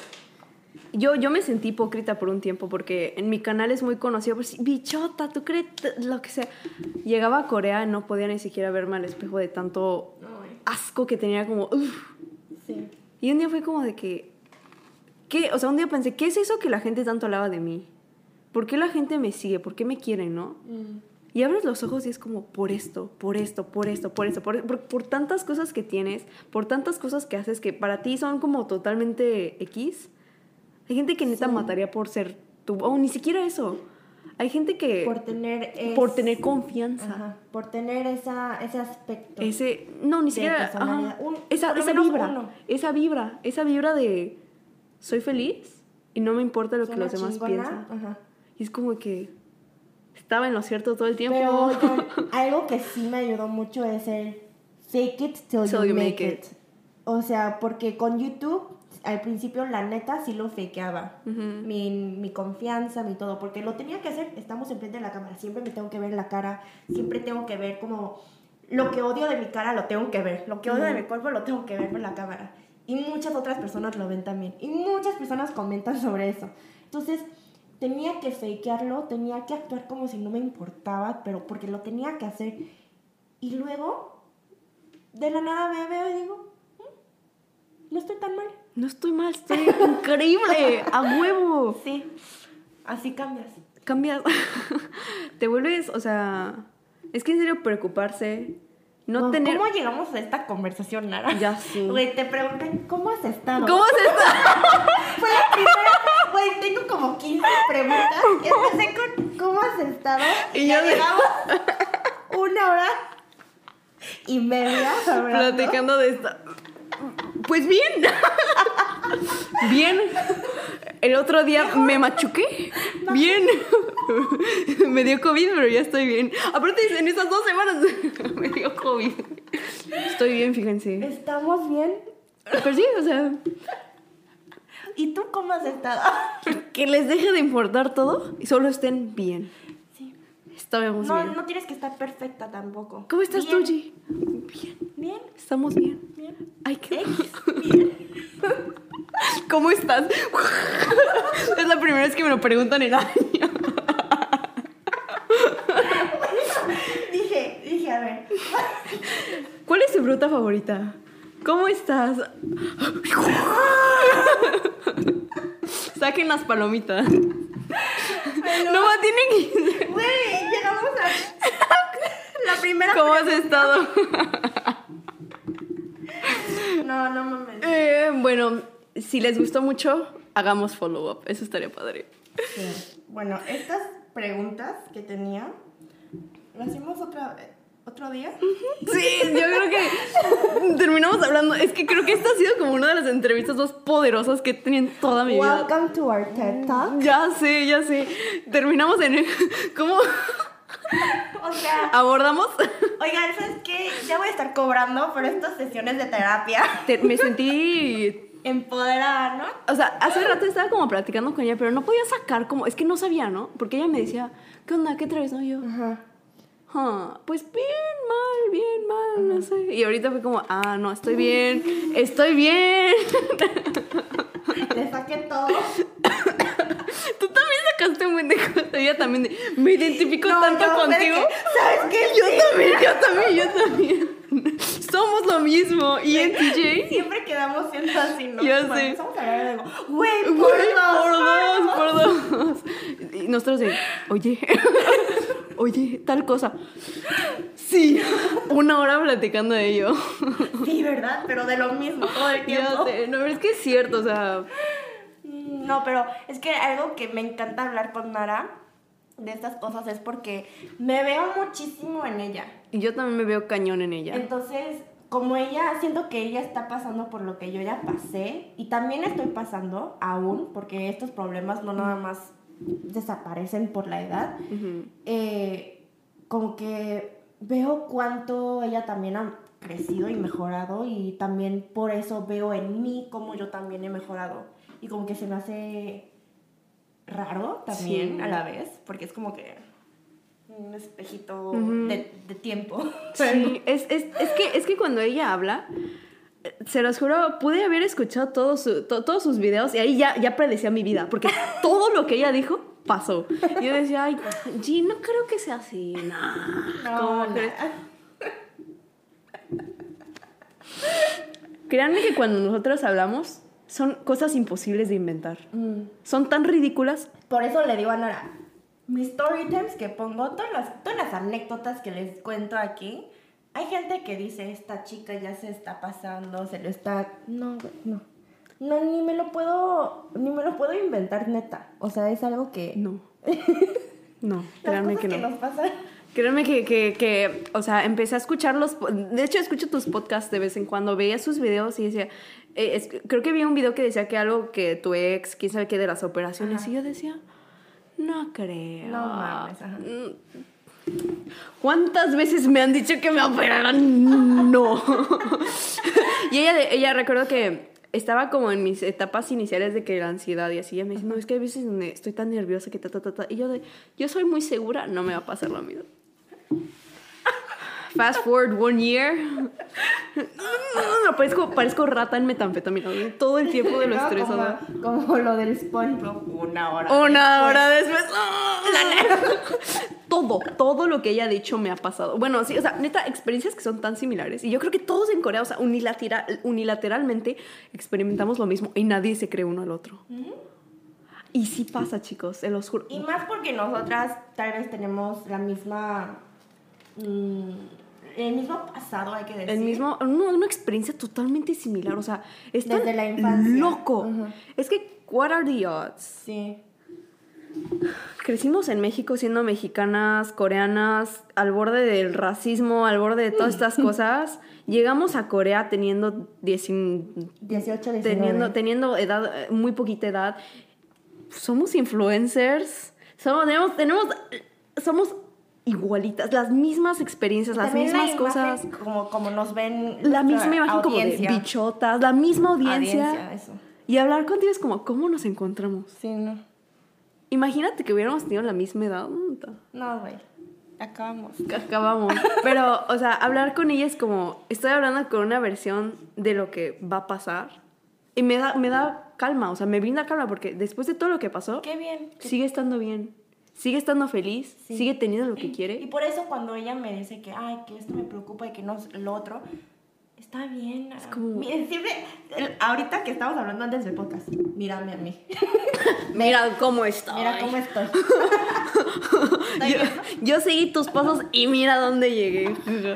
yo, yo me sentí hipócrita por un tiempo porque en mi canal es muy conocido, pues, bichota, tú crees, lo que sea. Llegaba a Corea y no podía ni siquiera verme al espejo de tanto Ay, asco que tenía, como, uff. sí. Y un día fue como de que, ¿qué? O sea, un día pensé, ¿qué es eso que la gente tanto hablaba de mí? ¿Por qué la gente me sigue? ¿Por qué me quieren, no? Mm. Y abres los ojos y es como, por esto, por esto, por esto, por esto, por, por, por tantas cosas que tienes, por tantas cosas que haces que para ti son como totalmente X. Hay gente que neta Sí. mataría por ser tú, o ni siquiera eso. Hay gente que... Por tener... es- por tener confianza. Ajá, por tener esa, ese aspecto. Ese, no, ni De siquiera... personalidad. ajá. Un- esa por lo esa menos vibra, uno. esa vibra, esa vibra de soy feliz y no me importa lo que Suena los demás chingona, piensan. Ajá. Y es como que estaba en lo cierto todo el tiempo. Pero oigan, algo que sí me ayudó mucho es el fake it till, Till you, you make, make it. O sea, porque con YouTube, al principio, la neta, sí lo fakeaba. Ujú. mi, mi confianza, mi todo. Porque lo tenía que hacer, estamos enfrente de la cámara. Siempre me tengo que ver la cara. Siempre tengo que ver como... Lo que odio de mi cara lo tengo que ver. Lo que odio de mi cuerpo lo tengo que ver en la cámara. Y muchas otras personas lo ven también. Y muchas personas comentan sobre eso. Entonces... Tenía que fakearlo, tenía que actuar como si no me importaba, pero porque lo tenía que hacer. Y luego, de la nada me veo y digo, "Mm, no estoy tan mal". No estoy mal, estoy increíble, a huevo. Sí, así cambias. Cambias, te vuelves, o sea, es que en serio preocuparse, no Wow, tener... ¿Cómo llegamos a esta conversación, Nara? Ya sé. Güey, te pregunté, ¿cómo has estado? ¿Cómo se está? Fue la primera, güey, tengo como quince preguntas. Y empecé con, ¿cómo has estado? Y Y ya yo de- llegamos una hora y media hablando. Platicando de esto. Pues bien. Bien. El otro día me machuqué. Bien. Me dio COVID, pero ya estoy bien. Aparte, en esas dos semanas me dio COVID. Estoy bien, fíjense. ¿Estamos bien? Pero sí, o sea, ¿Y tú cómo has estado? que les deje de importar todo y solo estén bien. Sí. Estamos No, bien. no tienes que estar perfecta tampoco. ¿Cómo estás Bien. tú, G? Bien. Bien, Estamos bien. bien. Ay, qué... X, bien. ¿Cómo estás? Es la primera vez que me lo preguntan en años. Dije, dije, a ver. ¿Cuál es tu fruta favorita? ¿Cómo estás? Saquen las palomitas. Bueno, No, tienen que... güey, llegamos a la primera. ¿Cómo has estado? No, no mames. Eh, bueno, si les gustó mucho, hagamos follow-up. Eso estaría padre. Sí. Bueno, estas preguntas que tenía, ¿las hacemos otra, otro día? Sí, yo creo que terminamos hablando. Es que creo que esta ha sido como una de las entrevistas más poderosas que he tenido en toda mi vida. Welcome to our TED Talk. Ya sé, ya sé. Terminamos en... ¿Cómo O sea, abordamos? oigan, ¿sabes qué? Ya voy a estar cobrando por estas sesiones de terapia. Te- me sentí... Empoderada, ¿no? O sea, hace rato estaba como platicando con ella, pero no podía sacar como... Es que no sabía, ¿no? Porque ella me decía, ¿qué onda? ¿Qué traes? No, yo... Ajá. "Ah, pues bien, mal, bien, mal, no sé". Y ahorita fue como, ah, no, estoy bien, estoy bien. Le saqué todo. Tú también sacaste un buen de cosas. Ella también de, me identifico No, tanto no, contigo. ¿sabes qué? ¿Sabes qué? Yo Sí. también, yo también, yo también. Somos lo mismo. ¿Y en T J? Siempre quedamos siendo así, ¿no? Ya Cuando sé. empezamos a hablar de algo, güey, por Güey, dos, por dos, por dos. Y nosotros de, oye, oye, tal cosa. Sí, una hora platicando de ello. Sí, ¿verdad? Pero de lo mismo todo el tiempo. Ya sé, no, pero es que es cierto, o sea, No, pero es que algo que me encanta hablar con Nara de estas cosas es porque me veo muchísimo en ella. Y yo también me veo cañón en ella. Entonces, como ella, siento que ella está pasando por lo que yo ya pasé y también estoy pasando aún, porque estos problemas no nada más desaparecen por la edad. Uh-huh. eh, como que veo cuánto ella también ha crecido y mejorado, y también por eso veo en mí cómo yo también he mejorado, y como que se me hace raro también, sí, a la vez, porque es como que un espejito uh-huh. de, de tiempo. Sí, es, es, es, que, es que cuando ella habla, se los juro, pude haber escuchado todos su, to, todos sus videos y ahí ya, ya predecía mi vida, porque todo lo que ella dijo pasó. Y yo decía, ay, G, no creo que sea así. Nah, no, no. Créanme que cuando nosotros hablamos, son cosas imposibles de inventar. Mm. Son tan ridículas. Por eso le digo a Nara, mis story times que pongo, todas las, todas las anécdotas que les cuento aquí, hay gente que dice, esta chica ya se está pasando, se lo está... No, no. No, ni me lo puedo, ni me lo puedo inventar, neta. O sea, es algo que... No. No, créanme que no. Las cosas que nos pasan. Créanme que, que, que, o sea, empecé a escucharlos. De hecho, escucho tus podcasts de vez en cuando. Veía sus videos y decía... Eh, es, creo que vi un video que decía que algo que tu ex, quién sabe qué, de las operaciones. Ajá. Y yo decía, no creo. No mames, ajá. ¿Cuántas veces me han dicho que me operaran? No. Y ella, ella recuerdo que estaba como en mis etapas iniciales de que la ansiedad y así. Ella me dice, no, es que a veces estoy tan nerviosa que ta, ta, ta, ta. Y yo de, yo soy muy segura, no me va a pasar lo mismo. Fast forward one year. No, parezco, parezco rata en metanfetamina todo el tiempo de lo no, estresada. Como, como lo del SpongeBob, una hora Una después. hora después. ¡Oh! Todo, todo lo que ella ha dicho me ha pasado. Bueno, sí, o sea, neta, experiencias que son tan similares. Y yo creo que todos en Corea, o sea, unilateral, unilateralmente experimentamos lo mismo y nadie se cree uno al otro. Uh-huh. Y sí pasa, chicos, se los juro. Y más porque nosotras tal vez tenemos la misma... Mmm, el mismo pasado, hay que decir. El mismo, una, una experiencia totalmente similar, o sea, es tan desde la infancia. Loco. Uh-huh. Es que, what are the odds? Sí. Crecimos en México siendo mexicanas, coreanas, al borde del racismo, al borde de todas estas cosas. Llegamos a Corea teniendo dieciocho, diecinueve. Teniendo, teniendo edad, muy poquita edad. Somos influencers. Somos, tenemos, tenemos, somos igualitas, las mismas experiencias, las también mismas la cosas. Como, como nos ven. La misma imagen como de bichotas, la misma audiencia. audiencia eso. Y hablar contigo es como, ¿cómo nos encontramos? Sí, no. Imagínate que hubiéramos tenido la misma edad. No, güey. Acabamos. Acabamos. Pero, o sea, hablar con ella es como, estoy hablando con una versión de lo que va a pasar. Y me da, me da calma, o sea, me brinda calma porque después de todo lo que pasó, qué bien. Sigue estando bien. Sigue estando feliz, sí. Sigue teniendo lo que quiere. Y por eso cuando ella me dice que, ay, que esto me preocupa y que no lo otro, está bien. Es como... Miren, siempre, ahorita que estamos hablando antes del podcast, mírame a mí. Mira cómo estoy. Mira cómo estoy. yo, yo seguí tus pasos y mira dónde llegué.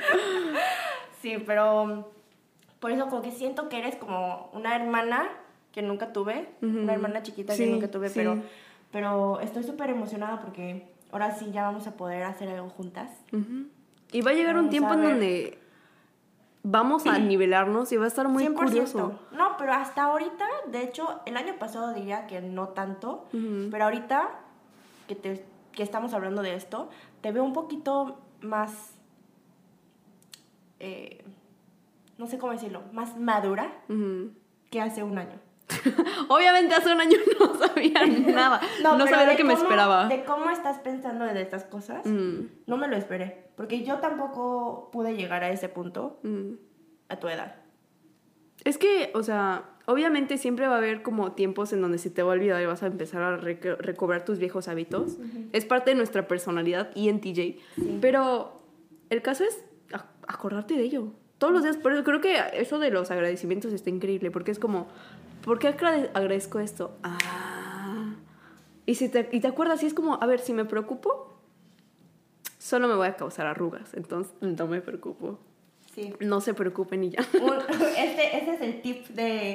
Sí, pero por eso como que siento que eres como una hermana que nunca tuve, uh-huh. Una hermana chiquita sí, que nunca tuve, sí. pero... Pero estoy súper emocionada porque ahora sí ya vamos a poder hacer algo juntas. Uh-huh. Y va a llegar vamos un tiempo en donde vamos a nivelarnos y va a estar muy cien por ciento curioso. No, pero hasta ahorita, de hecho, el año pasado diría que no tanto, uh-huh. Pero ahorita que, te, que estamos hablando de esto, te veo un poquito más, eh, no sé cómo decirlo, más madura uh-huh. que hace un año. Obviamente hace un año no sabía nada. No, no sabía lo que cómo, me esperaba. De cómo estás pensando de estas cosas, mm. no me lo esperé. Porque yo tampoco pude llegar a ese punto mm. a tu edad. Es que, o sea, obviamente siempre va a haber como tiempos en donde se te va a olvidar y vas a empezar a rec- recobrar tus viejos hábitos. Uh-huh. Es parte de nuestra personalidad y en T J. Sí. Pero el caso es acordarte de ello. Todos los días. Pero creo que eso de los agradecimientos está increíble porque es como... ¿Por qué agradezco esto? Ah. Y, si te, y te acuerdas, y es como, a ver, si me preocupo, solo me voy a causar arrugas. Entonces, no me preocupo. Sí. No se preocupen y ya. Este, este es el tip de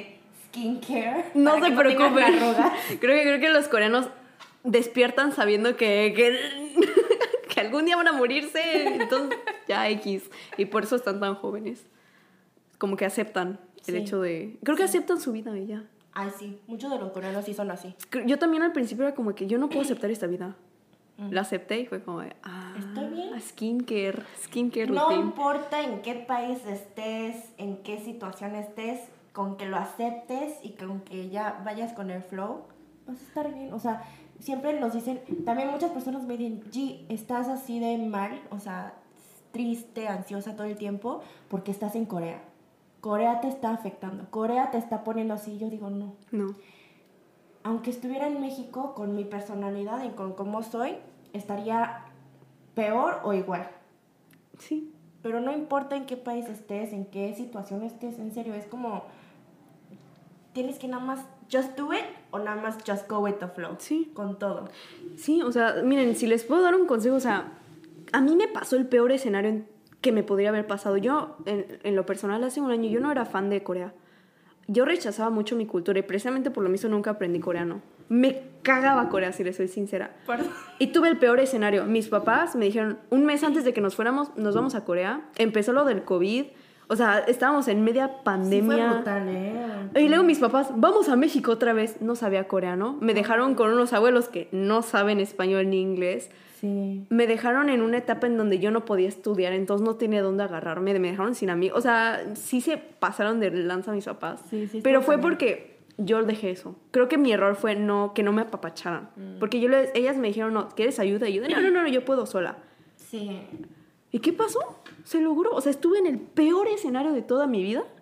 skincare. No para se que no tengan preocupen. arrugas. Creo que, creo que los coreanos despiertan sabiendo que, que, que algún día van a morirse. Entonces, ya X. Y por eso están tan jóvenes. Como que aceptan el Sí. hecho de... Creo que aceptan su vida y ya. Ay, sí. Muchos de los coreanos sí son así. Creo- Yo también al principio era como que yo no puedo aceptar esta vida. La acepté y fue como de... Ah, Está bien. Skincare. Skincare No routine. importa en qué país estés, en qué situación estés, con que lo aceptes y con que ya vayas con el flow, vas a estar bien. O sea, siempre nos dicen, también muchas personas me dicen, G, estás así de mal, o sea, triste, ansiosa todo el tiempo, porque estás en Corea. Corea te está afectando, Corea te está poniendo así. Yo digo, no. No. Aunque estuviera en México, con mi personalidad y con cómo soy, estaría peor o igual. Sí. Pero no importa en qué país estés, en qué situación estés, en serio, es como... Tienes que nada más just do it o nada más just go with the flow. Sí. Con todo. Sí, o sea, miren, si les puedo dar un consejo, o sea, a mí me pasó el peor escenario en- que me podría haber pasado. Yo, en, en lo personal, hace un año, yo no era fan de Corea. Yo rechazaba mucho mi cultura y precisamente por lo mismo nunca aprendí coreano. Me cagaba Corea, si les soy sincera. Perdón. Y tuve el peor escenario. Mis papás me dijeron, un mes antes de que nos fuéramos, nos vamos a Corea. Empezó lo del COVID. O sea, estábamos en media Sí pandemia. fue brutal, ¿eh? Y luego mis papás, vamos a México otra vez. No sabía coreano. Me dejaron con unos abuelos que no saben español ni inglés. Sí. Me dejaron en una etapa en donde yo no podía estudiar, entonces no tenía dónde agarrarme. Me dejaron sin amigos. O sea, sí se pasaron de lanza mis papás. Sí, sí, pero estuvo fue cañón. porque yo dejé eso. Creo que mi error fue no, que no me apapacharan. Mm. Porque yo les, ellas me dijeron, no, ¿quieres ayuda? Y yo, no, no, no, yo puedo sola. Sí. ¿Y qué pasó? Se logró. O sea, estuve en el peor escenario de toda mi vida.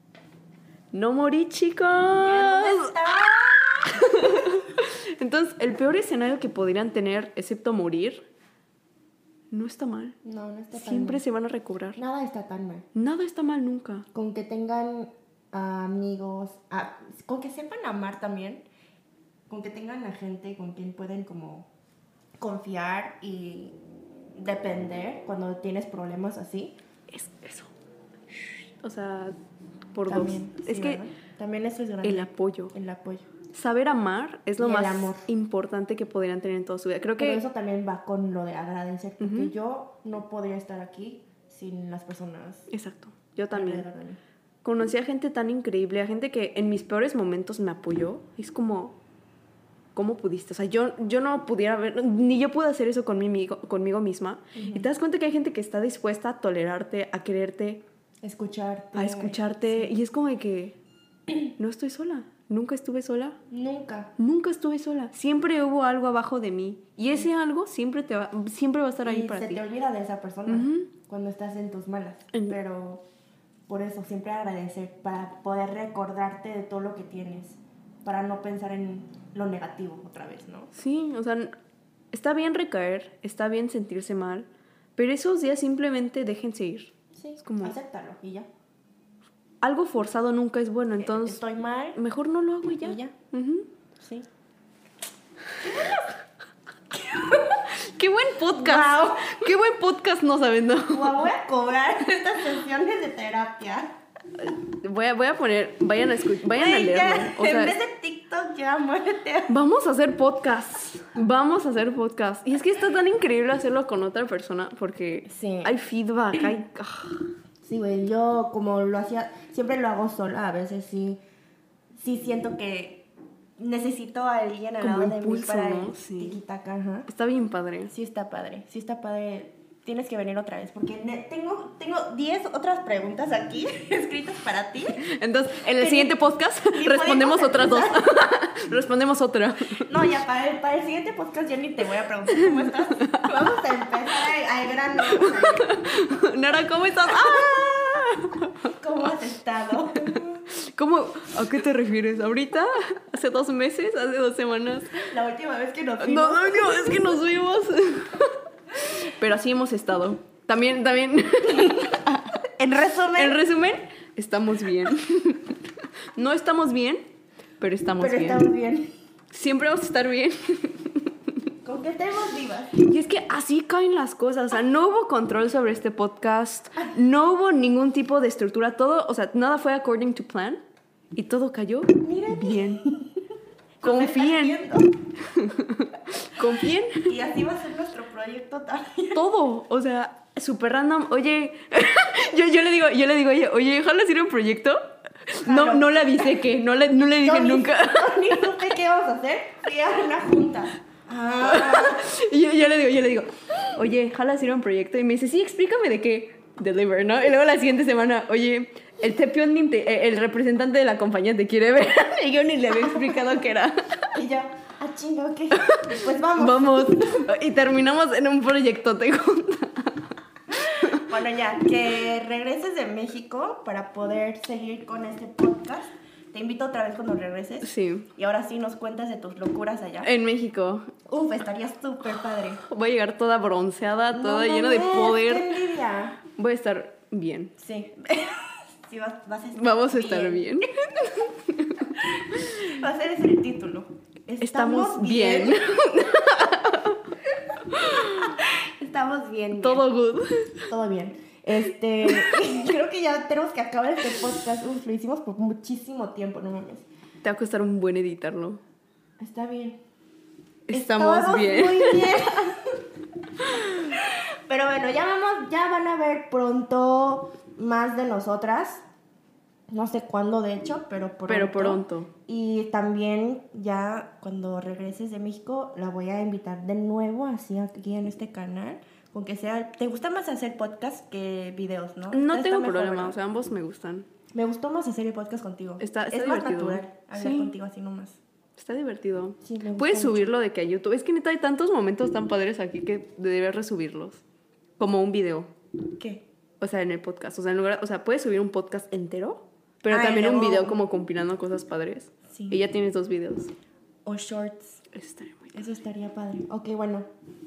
No morí, chicos. ¿Dónde está? Entonces, el peor escenario que podrían tener, excepto morir, no está mal. No, no está tan Siempre mal. se van a recobrar. Nada está tan mal. Nada está mal nunca. Con que tengan amigos, ah, con que sepan amar también, con que tengan a gente con quien pueden como confiar y depender cuando tienes problemas así. Es eso. O sea, por También, dos. sí, Es que ¿verdad? También eso es grande. el apoyo. El apoyo. Saber amar es lo Y el más amor. importante que podrían tener en toda su vida. Creo Pero que eso también va con lo de agradecer, porque Ujú. yo no podría estar aquí sin las personas. exacto. Yo también. alrededor de mí. Conocí a gente tan increíble, a gente que en mis peores momentos me apoyó. Es como, ¿cómo pudiste? O sea, yo, yo no pudiera ver, ni yo pude hacer eso conmigo, conmigo misma. Y te das cuenta que hay gente que está dispuesta a tolerarte, a quererte, Escucharte. a escucharte. Sí. Y es como de que no estoy sola. Nunca estuve sola. Nunca. Nunca estuve sola. Siempre hubo algo abajo de mí. Y ese algo siempre, te va, siempre va a estar ahí Y para se ti. te olvida de esa persona Ujú. cuando estás en tus malas. En- Pero por eso, siempre agradecer, para poder recordarte de todo lo que tienes, para no pensar en lo negativo otra vez, ¿no? Sí, o sea, n- está bien recaer, está bien sentirse mal, pero esos días simplemente déjense ir. Sí, Es como- acéptalo y ya. Algo forzado nunca es bueno, entonces Estoy mal mejor no lo hago y ya. y ya. Ujú. Sí. ¡Qué buen podcast! Wow. ¡Qué buen podcast nos aventó! Guau, voy a cobrar estas sesiones de terapia. Voy a, voy a poner, vayan a escuchar, vayan a Güey, leerlo. ya, O sea, en vez de TikTok, ya muérete. vamos a hacer podcast. Vamos a hacer podcast. Y es que está tan increíble hacerlo con otra persona porque Sí. hay feedback, hay... ah. Sí, güey, yo como lo hacía, siempre lo hago sola, a veces sí, sí siento que necesito a alguien al Como lado de mí impulso, para ¿no? el Sí. tiquitaca, ajá. Está bien padre. Sí está padre, sí está padre. Tienes que venir otra vez, porque ne- tengo tengo diez otras preguntas aquí escritas para ti. Entonces, en el Que siguiente ni- podcast ni respondemos podemos otras dos. empezar. Respondemos otra. No, ya para el, para el siguiente podcast ya ni te voy a preguntar cómo estás. Vamos a empezar al, al grano. Nara, ¿cómo estás? ¡Ah! ¿Cómo has estado? ¿Cómo? ¿A qué te refieres? ¿Ahorita? ¿Hace dos meses? ¿Hace dos semanas? La última vez que nos No, vimos. no, no, es que nos vimos. Pero así hemos estado. También, también. En resumen, En resumen, estamos bien. No estamos bien, pero estamos pero bien. estamos bien. Siempre vamos a estar bien. Con que estemos vivas. Y es que así caen las cosas. O sea, no hubo control sobre este podcast. No hubo ningún tipo de estructura. Todo, o sea, nada fue according to plan. y todo cayó Mira. bien. Nos Confíen. estás viendo. Confíen. Y así va a ser nuestro proyecto también. Todo, o sea, súper random. Oye, yo, yo le digo, yo le digo, oye, oye, ojalá hacer un proyecto. No, Claro. no le avisé que, no le, no le dije Yo ni- nunca. Yo ni supe qué íbamos a hacer. Fui a una junta. Ah, Y yo, yo le digo, yo le digo, oye, ojalá hacer un proyecto. Y me dice, sí, explícame de qué. Deliver, ¿no? Y luego la siguiente semana, oye, el Tepion, el representante de la compañía te quiere ver. Y yo ni le había explicado qué era. y yo, ah, chinga, ok. Pues vamos. Vamos. Y terminamos en un proyecto, te junta. Bueno, ya, que regreses de México para poder seguir con este podcast. Te invito otra vez cuando regreses. Sí. Y ahora sí nos cuentas de tus locuras allá. En México. Uf, estaría súper padre. Voy a llegar toda bronceada, toda No llena de mames, poder. ¡Qué envidia! Voy a estar bien. Sí. Sí, vas, vas a estar Vamos a estar bien. Va a ser ese el título. Estamos bien. Estamos bien. bien. Todo good. Todo bien. Este, creo que ya tenemos que acabar este podcast. Uf, lo hicimos por muchísimo tiempo, no mames. Te va a costar un buen editarlo. Está bien. Estamos bien. Muy bien. Pero bueno, ya vamos, ya van a ver pronto más de nosotras. No sé cuándo, de hecho, pero pronto. Pero pronto. Y también ya cuando regreses de México la voy a invitar de nuevo así aquí en este canal. Con que sea... ¿Te gusta más hacer podcast que videos, no? No Está tengo mejor, problema, ¿verdad? o sea, ambos me gustan. Me gustó más hacer el podcast contigo. Está- está es más divertido. natural hablar Sí. contigo así nomás. Está divertido. Sí, me gusta Puedes mucho. subirlo de que a YouTube. Es que neta hay tantos momentos tan padres aquí que debes resubirlos. Como un video. ¿Qué? O sea, en el podcast. O sea, en lugar, o sea, puedes subir un podcast entero, pero Ah, y también un luego- video como compilando cosas padres. Sí. Y ya tienes dos videos. O shorts. Eso estaría muy bien. Eso estaría padre. Ok, bueno.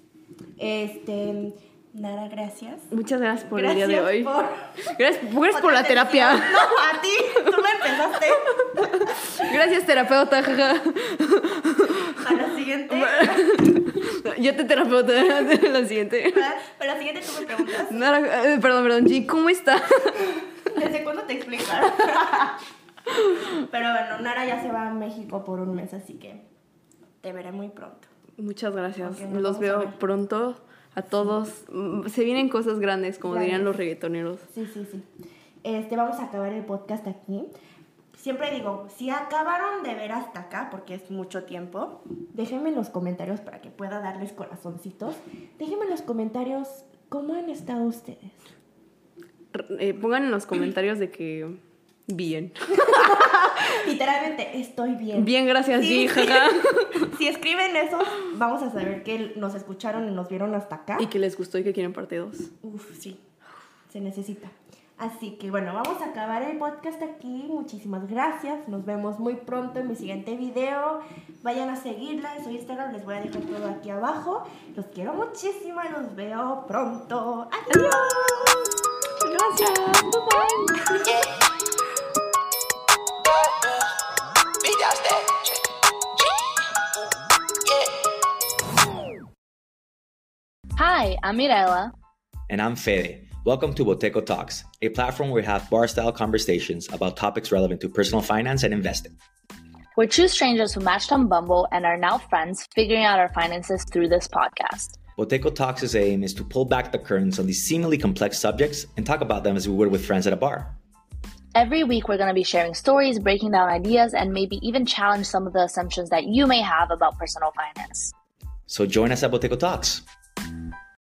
Este... Nara, gracias. Muchas gracias por Gracias el día de hoy. por- Gracias, gracias por la Otra terapia. atención. No, a ti. Tú me empezaste. Gracias, terapeuta. jaja. A la siguiente. Yo te terapeuta. La siguiente. Para, para la siguiente tú me preguntas. Nara, eh, perdón, perdón, G, ¿cómo está? ¿Desde cuándo te explicaron? Pero bueno, Nara ya se va a México por un mes, así que te veré muy pronto. Muchas gracias. Ok, nos Los vamos a veo ver. pronto a todos. Mm, Se vienen cosas grandes, como Grandes. dirían los reggaetoneros. Sí, sí, sí. Este, vamos a acabar el podcast aquí. Siempre digo, si acabaron de ver hasta acá, porque es mucho tiempo, déjenme en los comentarios para que pueda darles corazoncitos. Déjenme en los comentarios cómo han estado ustedes. R- eh, pongan en los comentarios de que bien. Literalmente, estoy bien. Bien, gracias, Sí, G, sí. jaja. Si escriben eso, vamos a saber que nos escucharon y nos vieron hasta acá. Y que les gustó y que quieren parte dos. Uf, sí, se necesita. Así que bueno, vamos a acabar el podcast aquí. Muchísimas gracias. Nos vemos muy pronto en mi siguiente video. Vayan a seguirla en su Instagram. Les voy a dejar todo aquí abajo. Los quiero muchísimo y los veo pronto. ¡Adiós! Gracias. Bye bye. Hi, I'm Mirella. And I'm Fede. Welcome to Boteco Talks, a platform where we have bar-style conversations about topics relevant to personal finance and investing. We're two strangers who matched on Bumble and are now friends, figuring out our finances through this podcast. Boteco Talks' aim is to pull back the curtains on these seemingly complex subjects and talk about them as we would with friends at a bar. Every week, we're going to be sharing stories, breaking down ideas, and maybe even challenge some of the assumptions that you may have about personal finance. So join us at Boteco Talks.